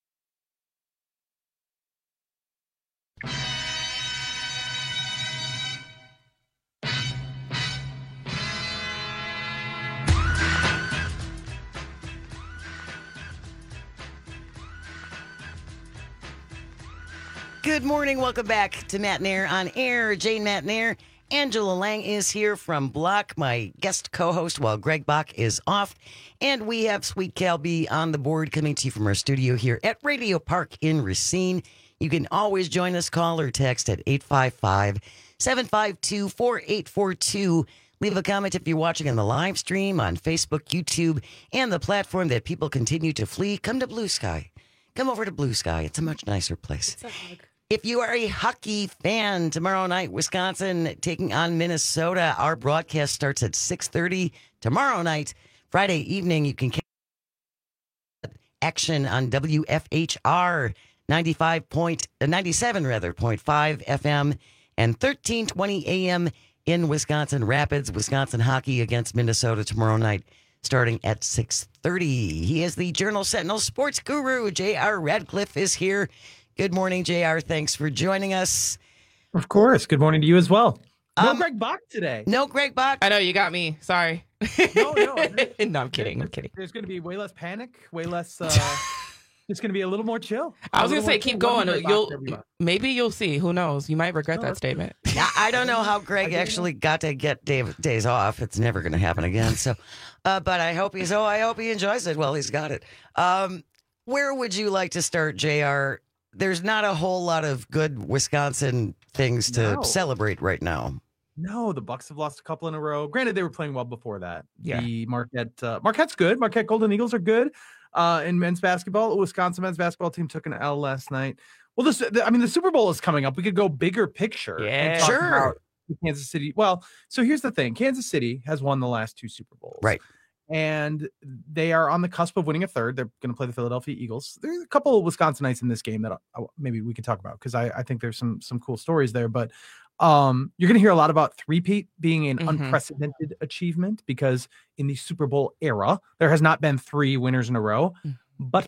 [SPEAKER 18] Good morning. Welcome back to Matt Nair on Air. Jane Matt Nair. Angela Lang is here from Block, my guest co-host, while Greg Bach is off. And we have Sweet Cal B on the board coming to you from our studio here at Radio Park in Racine. You can always join us, call or text at 855-752-4842. Leave a comment if you're watching on the live stream on Facebook, YouTube, and the platform that people continue to flee. Come to Blue Sky. Come over to Blue Sky. It's a much nicer place.
[SPEAKER 19] It's a hug.
[SPEAKER 18] If you are a hockey fan, tomorrow night, Wisconsin taking on Minnesota. Our broadcast starts at 6:30 tomorrow night. Friday evening, you can catch action on WFHR 97.5 FM and 1320 AM in Wisconsin Rapids. Wisconsin hockey against Minnesota tomorrow night, starting at 6:30. He is the Journal Sentinel sports guru. J.R. Radcliffe is here. Good morning, JR. Thanks for joining us.
[SPEAKER 9] Of course. Good morning to you as well. No Greg Bach today.
[SPEAKER 18] No Greg Bach.
[SPEAKER 19] I know, you got me. Sorry.
[SPEAKER 9] No.
[SPEAKER 19] No, I'm kidding. I'm kidding.
[SPEAKER 9] There's going to be way less panic, way less. It's going to be a little more chill.
[SPEAKER 19] I was going to say, keep going. Maybe you'll see. Who knows? You might regret that statement.
[SPEAKER 18] I don't know how Greg actually got to get days off. It's never going to happen again. So, but I hope he enjoys it while he's got it. Where would you like to start, JR? There's not a whole lot of good Wisconsin things to celebrate right now.
[SPEAKER 9] No, the Bucks have lost a couple in a row. Granted, they were playing well before that.
[SPEAKER 19] Yeah.
[SPEAKER 9] The Marquette's good. Marquette Golden Eagles are good in men's basketball. The Wisconsin men's basketball team took an L last night. Well, the Super Bowl is coming up. We could go bigger picture.
[SPEAKER 19] Yeah,
[SPEAKER 9] and talk about Kansas City. Well, so here's the thing. Kansas City has won the last two Super Bowls.
[SPEAKER 18] Right.
[SPEAKER 9] And they are on the cusp of winning a third. They're going to play the Philadelphia Eagles. There's a couple of Wisconsinites in this game that maybe we could talk about because I think there's some cool stories there. But you're going to hear a lot about three-peat being an unprecedented achievement because in the Super Bowl era, there has not been three winners in a row. But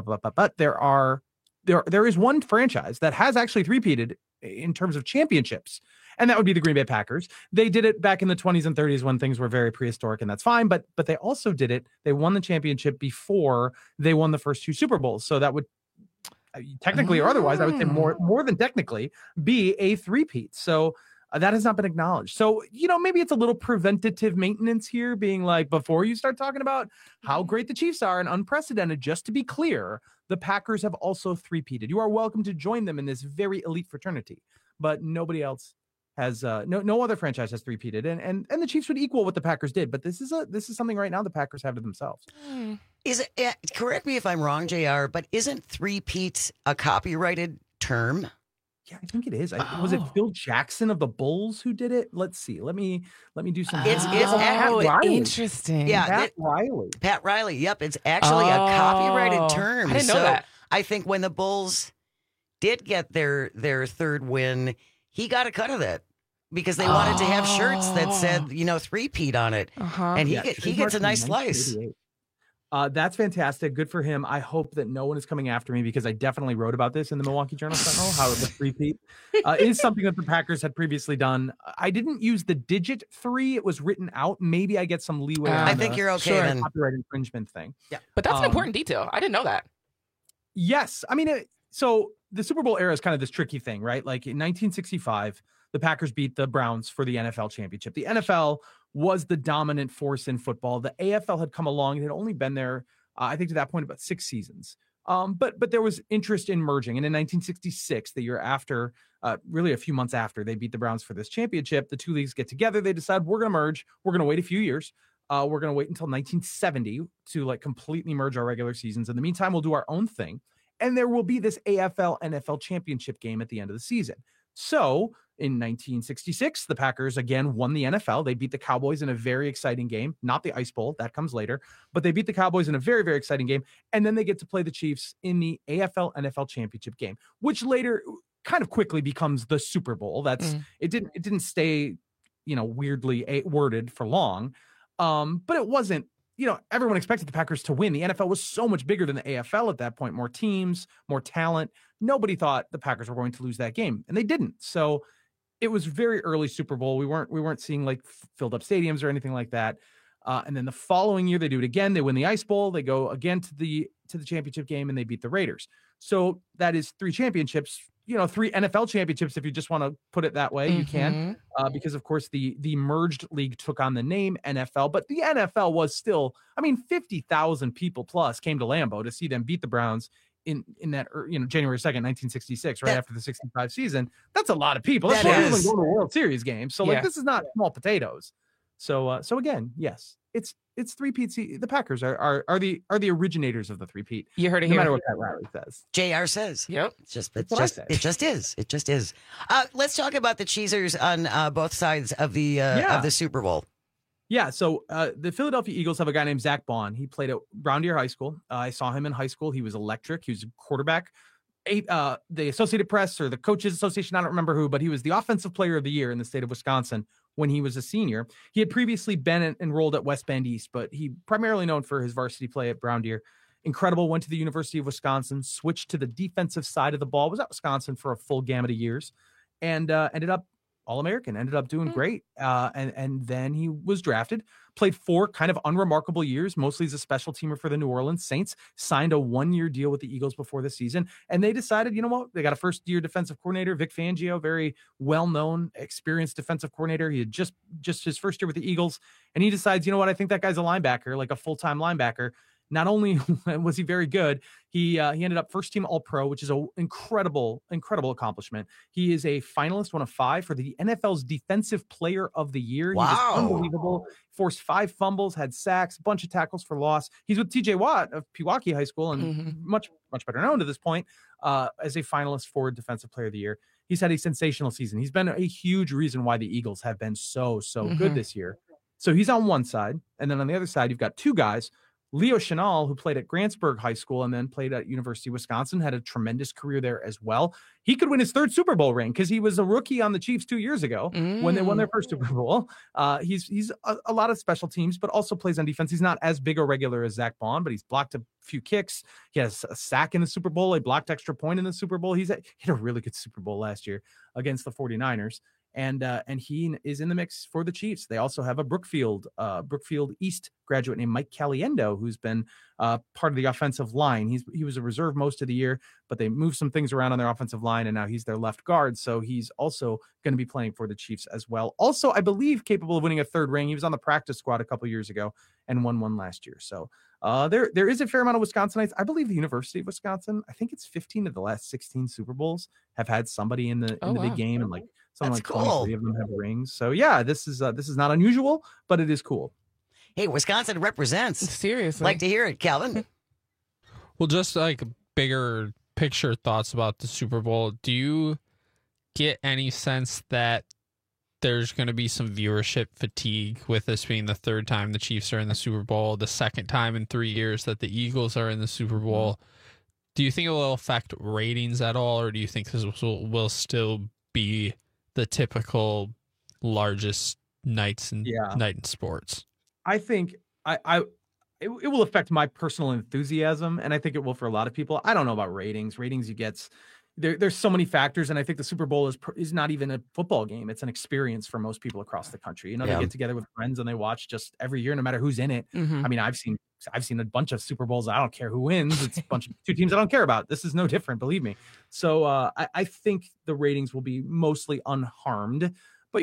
[SPEAKER 9] there is one franchise that has actually three-peated in terms of championships. And that would be the Green Bay Packers. They did it back in the 20s and 30s when things were very prehistoric, and that's fine. But they also did it. They won the championship before they won the first two Super Bowls. So that would technically or otherwise, I would say more than technically, be a three-peat. So that has not been acknowledged. So, maybe it's a little preventative maintenance here, being like, before you start talking about how great the Chiefs are and unprecedented, just to be clear, the Packers have also three-peated. You are welcome to join them in this very elite fraternity, but nobody else has no other franchise has three-peated, and the Chiefs would equal what the Packers did, but this is something right now the Packers have to themselves.
[SPEAKER 18] Is it? Correct me if I'm wrong, JR, but isn't three-peat a copyrighted term?
[SPEAKER 9] Yeah, I think it is. Was it Phil Jackson of the Bulls who did it? Let's see. Let me do some.
[SPEAKER 18] It's
[SPEAKER 19] interesting.
[SPEAKER 18] Yeah, Pat Riley. Yep, it's actually a copyrighted term.
[SPEAKER 19] I didn't know that.
[SPEAKER 18] I think when the Bulls did get their third win, he got a cut of that because they wanted to have shirts that said, three-peat on it. And he gets a nice slice.
[SPEAKER 9] That's fantastic. Good for him. I hope that no one is coming after me because I definitely wrote about this in the Milwaukee Journal Sentinel, how the three-peat is something that the Packers had previously done. I didn't use the digit 3. It was written out. Maybe I get some leeway on
[SPEAKER 18] I think you're okay then.
[SPEAKER 9] Copyright infringement thing.
[SPEAKER 18] Yeah.
[SPEAKER 19] But that's an important detail. I didn't know that.
[SPEAKER 9] Yes. I mean, so the Super Bowl era is kind of this tricky thing, right? Like in 1965, the Packers beat the Browns for the NFL championship. The NFL was the dominant force in football. The AFL had come along. It had only been there, I think to that point, about 6 seasons. But there was interest in merging. And in 1966, the year after, really a few months after they beat the Browns for this championship, the two leagues get together. They decide we're going to merge. We're going to wait a few years. We're going to wait until 1970 to completely merge our regular seasons. In the meantime, we'll do our own thing. And there will be this AFL NFL championship game at the end of the season. So In 1966, the Packers again won the NFL. They beat the Cowboys in a very exciting game, not the Ice Bowl, that comes later, but they beat the Cowboys in a very, very exciting game. And then they get to play the Chiefs in the AFL NFL championship game, which later kind of quickly becomes the Super Bowl. It didn't stay, weirdly worded for long. But it wasn't, everyone expected the Packers to win. The NFL was so much bigger than the AFL at that point, more teams, more talent. Nobody thought the Packers were going to lose that game, and they didn't. So it was very early Super Bowl. We weren't seeing like filled up stadiums or anything like that. And then the following year they do it again. They win the Ice Bowl. They go again to the championship game and they beat the Raiders. So that is 3 championships, 3 NFL championships. If you just want to put it that way, you can, because of course the merged league took on the name NFL, but the NFL was still, 50,000 people plus came to Lambeau to see them beat the Browns in that, January 2nd, 1966, right after the 65 season. That's a lot of people. That's more than going to a World Series game. So this is not small potatoes. So again, yes, it's 3-peat. The Packers are the originators of the 3-peat.
[SPEAKER 19] You heard it
[SPEAKER 9] no
[SPEAKER 19] here.
[SPEAKER 9] matter what Pat Riley says.
[SPEAKER 18] JR says.
[SPEAKER 19] Yep.
[SPEAKER 18] It just is. Let's talk about the Cheesers on both sides of the Super Bowl.
[SPEAKER 9] Yeah, so the Philadelphia Eagles have a guy named Zach Baun. He played at Brown Deer High School. I saw him in high school. He was electric. He was a quarterback. The Associated Press or the Coaches Association, I don't remember who, but he was the Offensive Player of the Year in the state of Wisconsin when he was a senior. He had previously been enrolled at West Bend East, but he primarily known for his varsity play at Brown Deer. Incredible, went to the University of Wisconsin, switched to the defensive side of the ball, was at Wisconsin for a full gamut of years, and ended up All-American, ended up doing great. And then he was drafted, played 4 kind of unremarkable years, mostly as a special teamer for the New Orleans Saints, signed a 1-year deal with the Eagles before the season. And they decided, you know what? They got a first-year defensive coordinator, Vic Fangio, very well-known, experienced defensive coordinator. He had just his first year with the Eagles. And he decides, you know what? I think that guy's a linebacker, like a full-time linebacker. Not only was he very good, he ended up first team All-Pro, which is an incredible accomplishment. He is a finalist, one of 5 for the NFL's Defensive Player of the Year.
[SPEAKER 18] Wow.
[SPEAKER 9] He was unbelievable. Forced 5 fumbles, had sacks, a bunch of tackles for loss. He's with TJ Watt of Pewaukee High School and much better known to this point as a finalist for Defensive Player of the Year. He's had a sensational season. He's been a huge reason why the Eagles have been so good this year. So he's on one side. And then on the other side, you've got 2 guys. Leo Chenal, who played at Grantsburg High School and then played at University of Wisconsin, had a tremendous career there as well. He could win his 3rd Super Bowl ring because he was a rookie on the Chiefs 2 years ago when they won their first Super Bowl. He's a lot of special teams, but also plays on defense. He's not as big a regular as Zach Baun, but he's blocked a few kicks. He has a sack in the Super Bowl. He blocked extra point in the Super Bowl. He had a really good Super Bowl last year against the 49ers. And he is in the mix for the Chiefs. They also have a Brookfield East graduate named Mike Caliendo, who's been part of the offensive line. He was a reserve most of the year, but they moved some things around on their offensive line, and now he's their left guard. So he's also going to be playing for the Chiefs as well. Also, I believe capable of winning a 3rd ring. He was on the practice squad a couple years ago and won one last year. So there is a fair amount of Wisconsinites. I believe the University of Wisconsin, I think it's 15 of the last 16 Super Bowls have had somebody in the big game, and like something
[SPEAKER 18] That's
[SPEAKER 9] like
[SPEAKER 18] cool.
[SPEAKER 9] 23 of them have rings. So yeah, this is not unusual, but it is cool.
[SPEAKER 18] Hey, Wisconsin represents.
[SPEAKER 19] Seriously.
[SPEAKER 18] Like to hear it, Calvin.
[SPEAKER 10] Well, just like bigger picture thoughts about the Super Bowl. Do you get any sense that there's going to be some viewership fatigue with this being the 3rd time the Chiefs are in the Super Bowl, the 2nd time in 3 years that the Eagles are in the Super Bowl? Do you think it will affect ratings at all, or do you think this will still be the typical largest night in sports?
[SPEAKER 9] I think it will affect my personal enthusiasm, and I think it will for a lot of people. I don't know about ratings. Ratings, you get there's so many factors, and I think the Super Bowl is not even a football game. It's an experience for most people across the country. They get together with friends and they watch just every year, no matter who's in it. I mean, I've seen a bunch of Super Bowls. I don't care who wins. It's a bunch of 2 teams I don't care about. This is no different, believe me. So I think the ratings will be mostly unharmed, but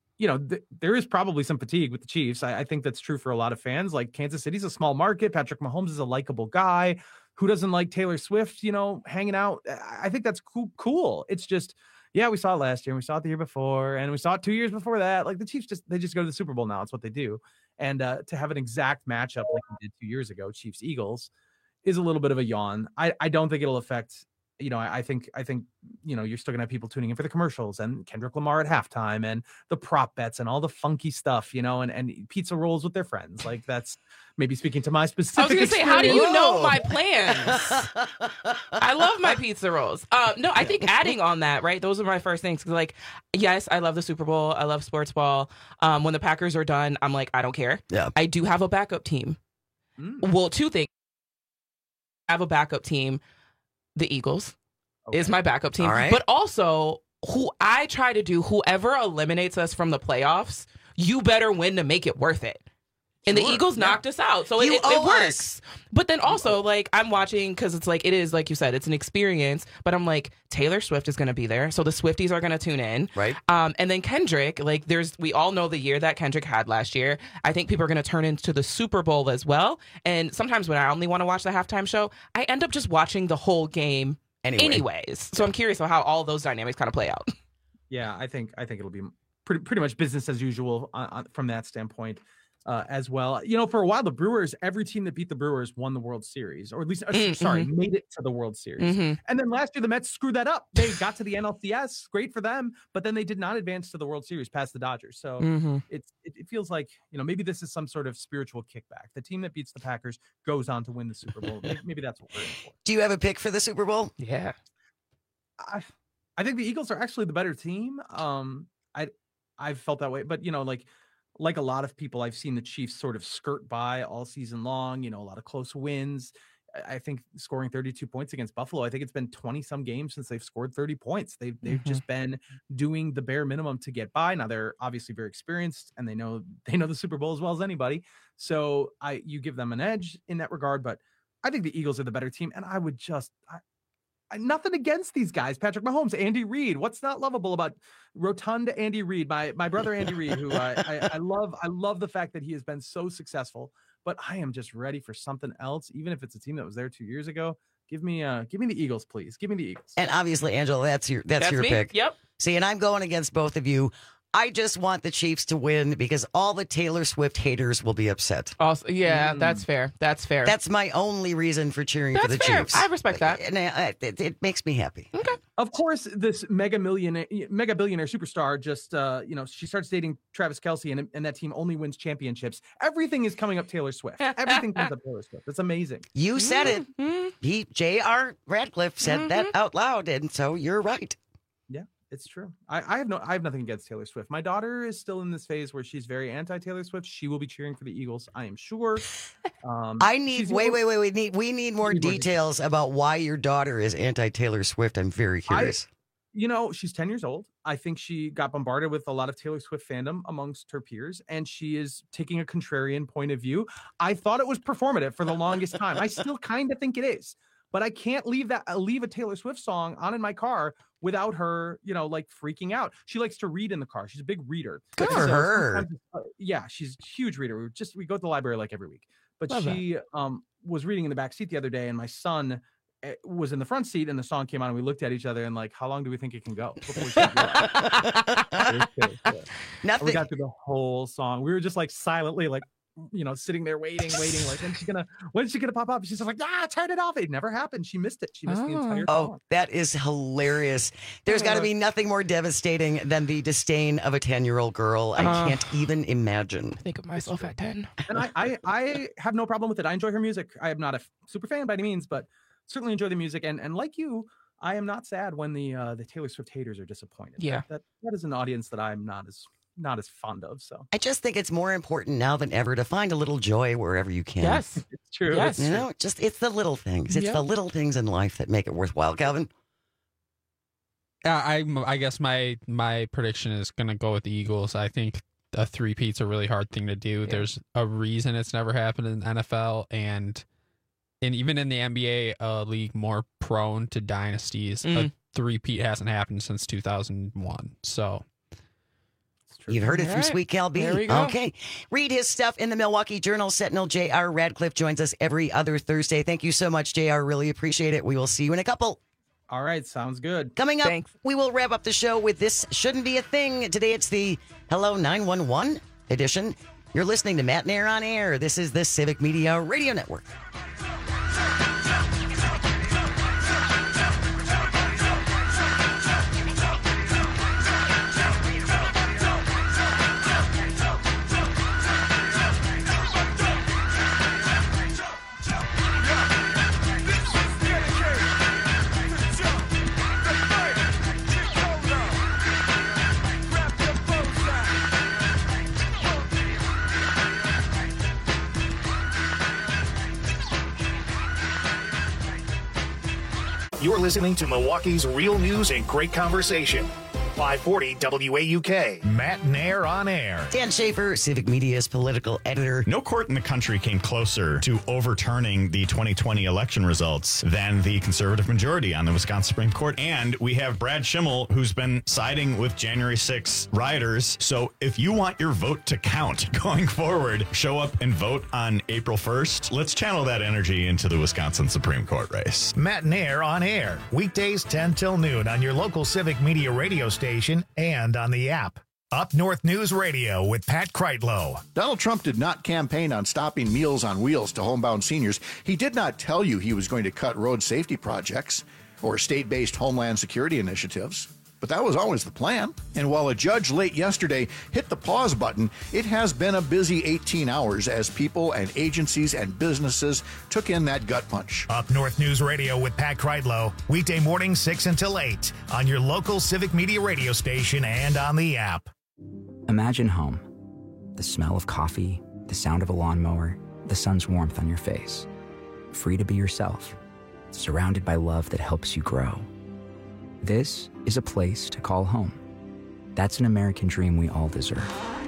[SPEAKER 9] there is probably some fatigue with the Chiefs. I think that's true for a lot of fans. Like Kansas City's a small market. Patrick Mahomes is a likable guy. Who doesn't like Taylor Swift, hanging out? I think that's cool. It's just, we saw it last year, and we saw it the year before, and we saw it 2 years before that. Like the Chiefs they just go to the Super Bowl now. It's what they do. And to have an exact matchup like we did 2 years ago, Chiefs Eagles, is a little bit of a yawn. I don't think it'll affect I think you're still gonna have people tuning in for the commercials and Kendrick Lamar at halftime and the prop bets and all the funky stuff, and pizza rolls with their friends. Like, that's maybe speaking to my specific.
[SPEAKER 19] I was gonna say, how do you
[SPEAKER 9] experience.
[SPEAKER 19] know my plans? I love my pizza rolls. No, I think adding on that, right? Those are my first things. 'Cause, like, yes, I love the Super Bowl. I love sports ball. When the Packers are done, I'm like, I don't care.
[SPEAKER 18] Yeah.
[SPEAKER 19] I do have a backup team. Well, two things. I have a backup team. The Eagles is my backup team.
[SPEAKER 18] All right.
[SPEAKER 19] But also, whoever eliminates us from the playoffs, you better win to make it worth it. And the Eagles knocked us out. So it works. But then also, like, I'm watching because it's like, it is, like you said, it's an experience. But I'm like, Taylor Swift is going to be there. So the Swifties are going to tune in.
[SPEAKER 18] Right.
[SPEAKER 19] And then Kendrick, like, we all know the year that Kendrick had last year. I think people are going to turn into the Super Bowl as well. And sometimes when I only want to watch the halftime show, I end up just watching the whole game anyways. So I'm curious about how all those dynamics kind of play out.
[SPEAKER 9] Yeah, I think it'll be pretty much business as usual from that standpoint. As well, for a while, the Brewers, every team that beat the Brewers won the World Series, or at least, made it to the World Series. And then last year, the Mets screwed that up. They got to the NLCS, great for them, but then they did not advance to the World Series past the Dodgers. So it feels like, maybe this is some sort of spiritual kickback. The team that beats the Packers goes on to win the Super Bowl. Maybe that's what we're in for.
[SPEAKER 18] Do you have a pick for the Super Bowl?
[SPEAKER 19] Yeah.
[SPEAKER 9] I think the Eagles are actually the better team. I've felt that way, but like a lot of people, I've seen the Chiefs sort of skirt by all season long, a lot of close wins. I think scoring 32 points against Buffalo, I think it's been 20 some games since they've scored 30 points. They've just been doing the bare minimum to get by. Now they're obviously very experienced and they know the Super Bowl as well as anybody. So you give them an edge in that regard, but I think the Eagles are the better team. And I would nothing against these guys. Patrick Mahomes, Andy Reid. What's not lovable about rotund Andy Reid? My brother Andy Reid, who I love. I love the fact that he has been so successful. But I am just ready for something else, even if it's a team that was there 2 years ago. Give me the Eagles, please. Give me the Eagles.
[SPEAKER 18] And obviously, Angela, that's your
[SPEAKER 19] me.
[SPEAKER 18] pick.
[SPEAKER 19] Yep.
[SPEAKER 18] See, and I'm going against both of you. I just want the Chiefs to win because all the Taylor Swift haters will be upset.
[SPEAKER 19] Also, yeah, that's fair. That's fair.
[SPEAKER 18] That's my only reason for cheering for the
[SPEAKER 19] fair.
[SPEAKER 18] Chiefs.
[SPEAKER 19] I respect that.
[SPEAKER 18] And it makes me happy.
[SPEAKER 19] Okay.
[SPEAKER 9] Of course, this mega billionaire superstar just, she starts dating Travis Kelce and that team only wins championships. Everything is coming up Taylor Swift. Everything comes up Taylor Swift. It's amazing.
[SPEAKER 18] You said it. J.R. Radcliffe said that out loud, and so you're right.
[SPEAKER 9] Yeah. It's true. I have nothing against Taylor Swift. My daughter is still in this phase where she's very anti-Taylor Swift. She will be cheering for the Eagles, I am sure.
[SPEAKER 18] I need we need more details about why your daughter is anti-Taylor Swift. I'm very curious.
[SPEAKER 9] She's 10 years old. I think she got bombarded with a lot of Taylor Swift fandom amongst her peers, and she is taking a contrarian point of view. I thought it was performative for the longest time. I still kind of think it is. But I can't leave a Taylor Swift song on in my car without her, freaking out. She likes to read in the car. She's a big reader.
[SPEAKER 18] Good for her.
[SPEAKER 9] Yeah, she's a huge reader. We go to the library like every week. But she was reading in the back seat the other day, and my son was in the front seat, and the song came on, and we looked at each other and how long do we think it can go? Before
[SPEAKER 18] Nothing.
[SPEAKER 9] We got through the whole song. We were just silently sitting there waiting, when's she gonna pop up? She's like, turn it off. It never happened. She missed it. She missed the entire song.
[SPEAKER 18] Oh, that is hilarious. There's got to be nothing more devastating than the disdain of a 10-year-old girl. I can't even imagine.
[SPEAKER 19] Think of myself at 10.
[SPEAKER 9] And I have no problem with it. I enjoy her music. I am not a super fan by any means, but certainly enjoy the music. And like you, I am not sad when the Taylor Swift haters are disappointed.
[SPEAKER 19] Yeah.
[SPEAKER 9] That is an audience that I'm not as fond of. So
[SPEAKER 18] I just think it's more important now than ever to find a little joy wherever you can.
[SPEAKER 19] Yes,
[SPEAKER 9] it's true.
[SPEAKER 19] Yes.
[SPEAKER 18] It's the little things. It's the little things in life that make it worthwhile. Calvin?
[SPEAKER 10] I guess my prediction is going to go with the Eagles. I think a three-peat's a really hard thing to do. Yeah. There's a reason it's never happened in the NFL, and even in the NBA, a league more prone to dynasties, a three-peat hasn't happened since 2001. So
[SPEAKER 18] you've heard it from Sweet Cal B.
[SPEAKER 19] There we go.
[SPEAKER 18] Okay. Read his stuff in the Milwaukee Journal. Sentinel J.R. Radcliffe joins us every other Thursday. Thank you so much, J.R. Really appreciate it. We will see you in a couple.
[SPEAKER 9] All right. Sounds good.
[SPEAKER 18] Coming up, we will wrap up the show with This Shouldn't Be a Thing. Today it's the Hello 911 edition. You're listening to Matt Nair on Air. This is the Civic Media Radio Network.
[SPEAKER 1] You're listening to Milwaukee's real news and great conversation. 540 WAUK. Matt Nair on air.
[SPEAKER 18] Dan Schaefer, Civic Media's political editor.
[SPEAKER 16] No court in the country came closer to overturning the 2020 election results than the conservative majority on the Wisconsin Supreme Court. And we have Brad Schimmel, who's been siding with January 6 rioters. So if you want your vote to count going forward, show up and vote on April 1st. Let's channel that energy into the Wisconsin Supreme Court race.
[SPEAKER 1] Matt Nair on air. Weekdays 10 till noon on your local Civic Media radio station and on the app. Up North News Radio with Pat Kreitlow.
[SPEAKER 11] Donald Trump did not campaign on stopping Meals on Wheels to homebound seniors. He did not tell you he was going to cut road safety projects or state-based homeland security initiatives. But that was always the plan. And while a judge late yesterday hit the pause button, it has been a busy 18 hours as people and agencies and businesses took in that gut punch.
[SPEAKER 1] Up North News Radio with Pat Kreitlow. Weekday morning 6 until 8 on your local Civic Media radio station and on the app.
[SPEAKER 21] Imagine home. The smell of coffee, the sound of a lawnmower, the sun's warmth on your face. Free to be yourself. Surrounded by love that helps you grow. This is a place to call home. That's an American dream we all deserve.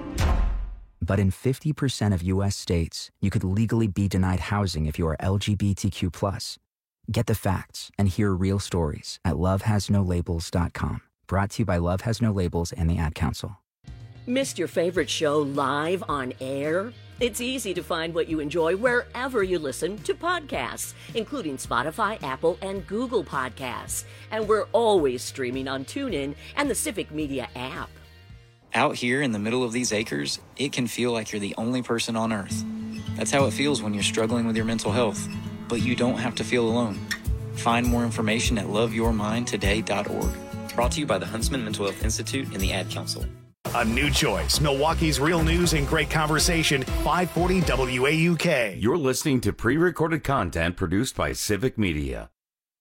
[SPEAKER 21] But in 50% of U.S. states, you could legally be denied housing if you are LGBTQ+. Get the facts and hear real stories at lovehasnolabels.com. Brought to you by Love Has No Labels and the Ad Council.
[SPEAKER 22] Missed your favorite show live on air? It's easy to find what you enjoy wherever you listen to podcasts, including Spotify, Apple, and Google Podcasts. And we're always streaming on TuneIn and the Civic Media app.
[SPEAKER 23] Out here in the middle of these acres, it can feel like you're the only person on Earth. That's how it feels when you're struggling with your mental health. But you don't have to feel alone. Find more information at loveyourmindtoday.org. Brought to you by the Huntsman Mental Health Institute and the Ad Council.
[SPEAKER 1] A new choice. Milwaukee's real news and great conversation. 540 WAUK.
[SPEAKER 17] You're listening to pre-recorded content produced by Civic Media.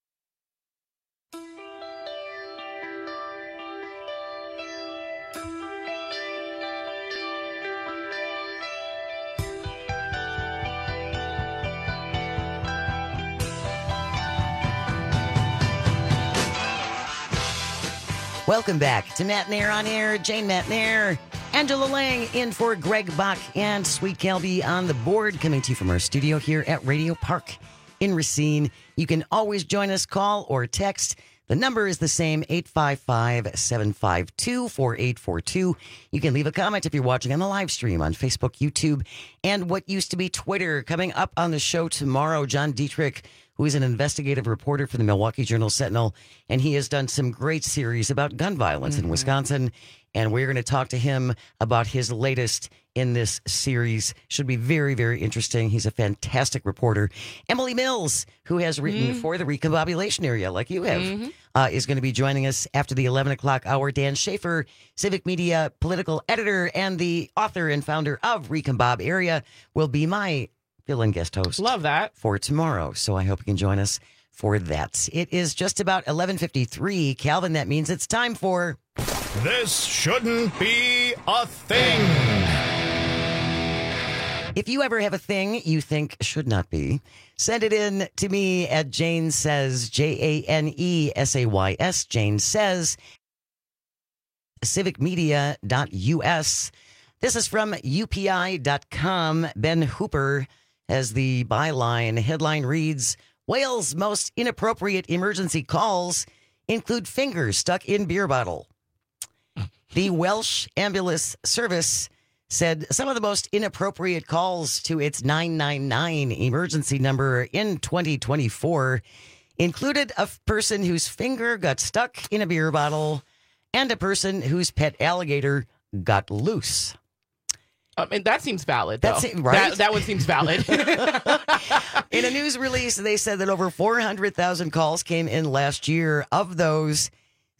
[SPEAKER 18] Welcome back to Matt Nair on air. Jane Matt Nair, Angela Lang in for Greg Bach and Sweet Kelby on the board, coming to you from our studio here at Radio Park in Racine. You can always join us, call or text. The number is the same, 855-752-4842. You can leave a comment if you're watching on the live stream on Facebook, YouTube, and what used to be Twitter. Coming up on the show tomorrow, John Dietrich, who is an investigative reporter for the Milwaukee Journal-Sentinel, and he has done some great series about gun violence in Wisconsin, and we're going to talk to him about his latest in this series. Should be very, very interesting. He's a fantastic reporter. Emily Mills, who has written for the Recombobulation area, like you have, is going to be joining us after the 11 o'clock hour. Dan Schaefer, Civic Media political editor and the author and founder of Recombob Area, will be my fill-in guest host.
[SPEAKER 19] Love that.
[SPEAKER 18] For tomorrow. So I hope you can join us for that. It is just about 11:53. Calvin, that means it's time for...
[SPEAKER 1] This shouldn't be a thing.
[SPEAKER 18] If you ever have a thing you think should not be, send it in to me at Jane Says, JANESAYS, Jane Says, civicmedia.us. This is from UPI.com. Ben Hooper has the byline. Headline reads, Wales' most inappropriate emergency calls include fingers stuck in beer bottle. The Welsh Ambulance Service said some of the most inappropriate calls to its 999 emergency number in 2024 included a person whose finger got stuck in a beer bottle and a person whose pet alligator got loose.
[SPEAKER 19] And that seems valid, though.
[SPEAKER 18] That's it, right?
[SPEAKER 19] That one seems valid.
[SPEAKER 18] In a news release, they said that over 400,000 calls came in last year. Of those,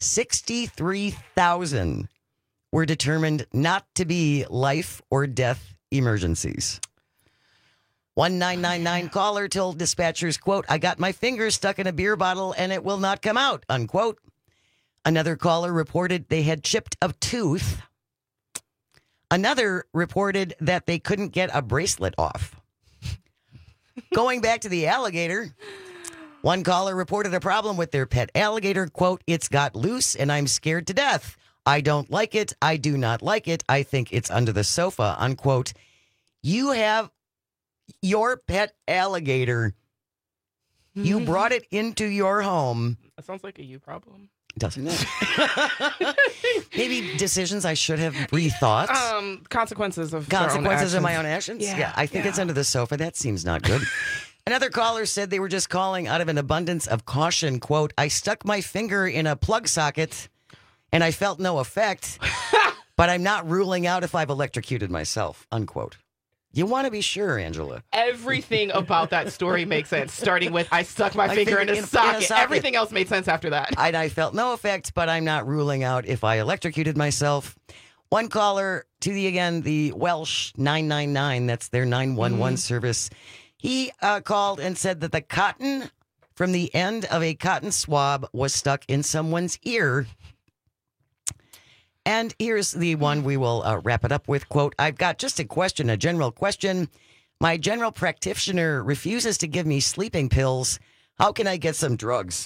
[SPEAKER 18] 63,000 were determined not to be life or death emergencies. One 999 caller told dispatchers, quote, I got my finger stuck in a beer bottle and it will not come out, unquote. Another caller reported they had chipped a tooth. Another reported that they couldn't get a bracelet off. Going back to the alligator, One caller reported a problem with their pet alligator. Quote, "It's got loose and I'm scared to death. I don't like it. I do not like it. I think it's under the sofa." Unquote. You have your pet alligator. You brought it into your home.
[SPEAKER 19] That sounds like a you problem.
[SPEAKER 18] Doesn't it? Maybe decisions I should have rethought.
[SPEAKER 19] Consequences of
[SPEAKER 18] my own actions? Yeah, I think it's under the sofa. That seems not good. Another caller said they were just calling out of an abundance of caution. Quote, "I stuck my finger in a plug socket and I felt no effect, but I'm not ruling out if I've electrocuted myself." Unquote. You want to be sure, Angela.
[SPEAKER 19] Everything about that story makes sense, starting with I stuck my finger in a socket. Everything else made sense after that.
[SPEAKER 18] I felt no effect, but I'm not ruling out if I electrocuted myself. One caller to the Welsh 999, that's their 911 service. He called and said that the cotton from the end of a cotton swab was stuck in someone's ear. And here's the one we will wrap it up with. Quote, "I've got just a question, a general question. My general practitioner refuses to give me sleeping pills. How can I get some drugs?"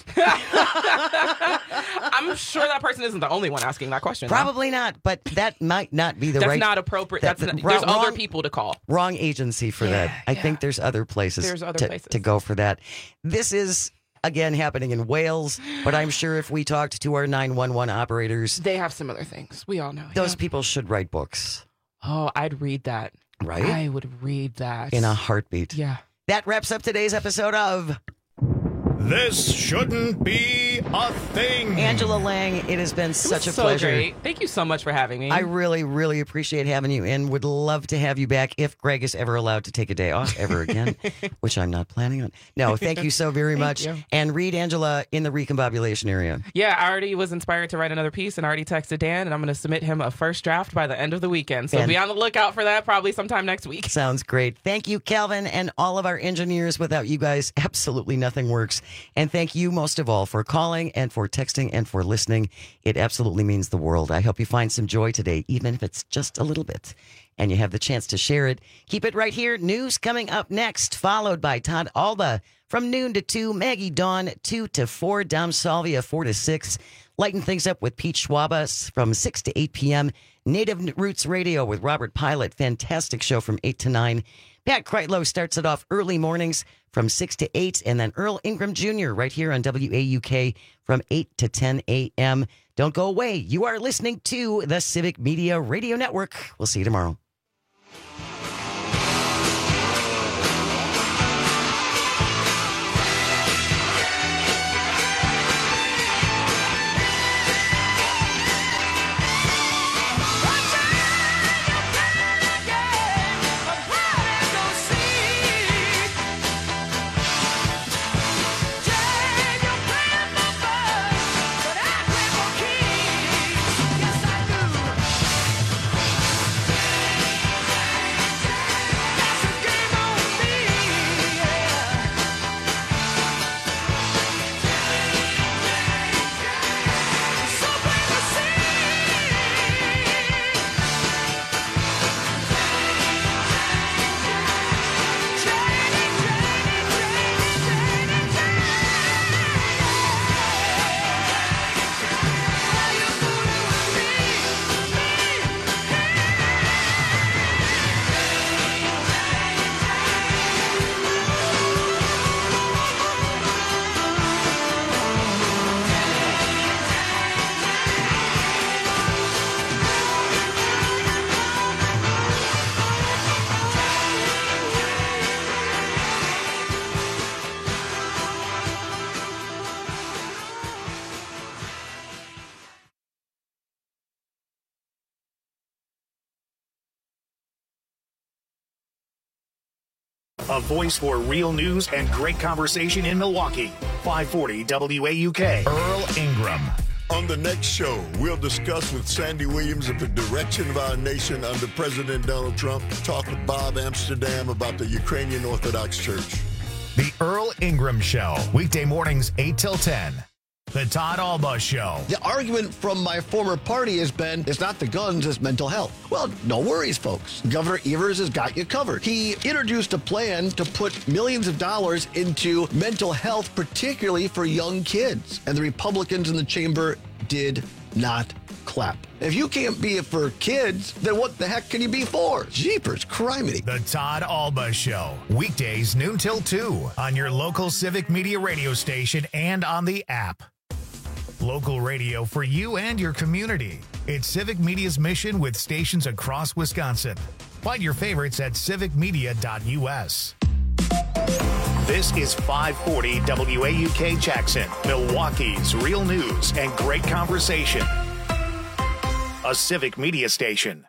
[SPEAKER 19] I'm sure that person isn't the only one asking that question.
[SPEAKER 18] Probably not, but that might not be
[SPEAKER 19] That's not appropriate. There's other people to call.
[SPEAKER 18] Wrong agency for that. I think there's other places, to go for that. This is, again, happening in Wales, but I'm sure if we talked to our 911 operators,
[SPEAKER 19] they have similar things. We all know.
[SPEAKER 18] Those people should write books.
[SPEAKER 19] Oh, I'd read that.
[SPEAKER 18] Right?
[SPEAKER 19] I would read that.
[SPEAKER 18] In a heartbeat.
[SPEAKER 19] Yeah.
[SPEAKER 18] That wraps up today's episode of
[SPEAKER 1] This Shouldn't Be a Thing.
[SPEAKER 18] Angela Lang, it has been such a pleasure.
[SPEAKER 19] Great. Thank you so much for having me.
[SPEAKER 18] I really, really appreciate having you and would love to have you back if Greg is ever allowed to take a day off ever again, which I'm not planning on. No, thank you so very much.
[SPEAKER 19] You.
[SPEAKER 18] And read Angela in the recombobulation area.
[SPEAKER 19] Yeah, I already was inspired to write another piece and I already texted Dan, and I'm going to submit him a first draft by the end of the weekend. So be on the lookout for that probably sometime next week.
[SPEAKER 18] Sounds great. Thank you, Calvin, and all of our engineers. Without you guys, absolutely nothing works. And thank you most of all for calling and for texting and for listening. It absolutely means the world. I hope you find some joy today, even if it's just a little bit, and you have the chance to share it. Keep it right here. News coming up next, followed by Todd Alba from noon to 2, Maggie Dawn 2 to 4, Dom Salvia 4 to 6. Lighten things up with Pete Schwaba from 6 to 8 p.m. Native Roots Radio with Robert Pilot. Fantastic show from 8 to 9. Pat Kreitlow starts it off early mornings from 6 to 8, and then Earl Ingram Jr. right here on WAUK from 8 to 10 a.m. Don't go away. You are listening to the Civic Media Radio Network. We'll see you tomorrow.
[SPEAKER 1] A voice for real news and great conversation in Milwaukee. 540 WAUK. Earl Ingram.
[SPEAKER 4] On the next show, we'll discuss with Sandy Williams of the direction of our nation under President Donald Trump. Talk with Bob Amsterdam about the Ukrainian Orthodox Church.
[SPEAKER 1] The Earl Ingram Show. Weekday mornings 8 till 10. The Todd Alba Show.
[SPEAKER 5] The argument from my former party has been, it's not the guns, it's mental health. Well, no worries, folks. Governor Evers has got you covered. He introduced a plan to put millions of dollars into mental health, particularly for young kids. And the Republicans in the chamber did not clap. If you can't be it for kids, then what the heck can you be for? Jeepers, criminy.
[SPEAKER 1] The Todd Alba Show. Weekdays noon till 2 on your local Civic Media radio station and on the app. Local radio for you and your community. It's Civic Media's mission with stations across Wisconsin. Find your favorites at civicmedia.us. This is 540 WAUK Jackson, Milwaukee's real news and great conversation. A Civic Media station.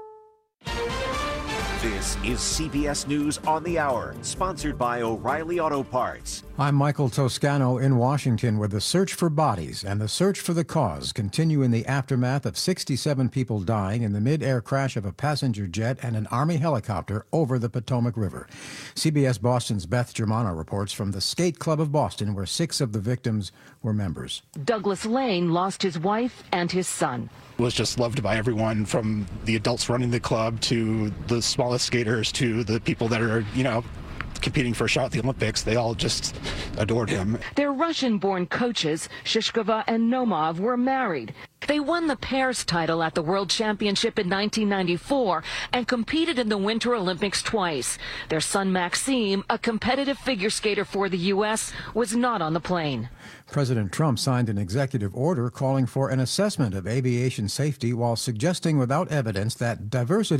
[SPEAKER 6] This is CBS News on the Hour, sponsored by O'Reilly Auto Parts.
[SPEAKER 3] I'm Michael Toscano in Washington, where the search for bodies and the search for the cause continue in the aftermath of 67 people dying in the mid-air crash of a passenger jet and an Army helicopter over the Potomac River. CBS Boston's Beth Germano reports from the Skate Club of Boston, where 6 of the victims were members.
[SPEAKER 7] Douglas Lane lost his wife and his son.
[SPEAKER 24] Was just loved by everyone, from the adults running the club to the smallest skaters to the people that are, competing for a shot at the Olympics. They all just adored him.
[SPEAKER 7] Their Russian-born coaches, Shishkova and Nomov, were married. They won the pairs title at the World Championship in 1994 and competed in the Winter Olympics twice. Their son Maxime, a competitive figure skater for the U.S., was not on the plane.
[SPEAKER 3] President Trump signed an executive order calling for an assessment of aviation safety while suggesting without evidence that diversity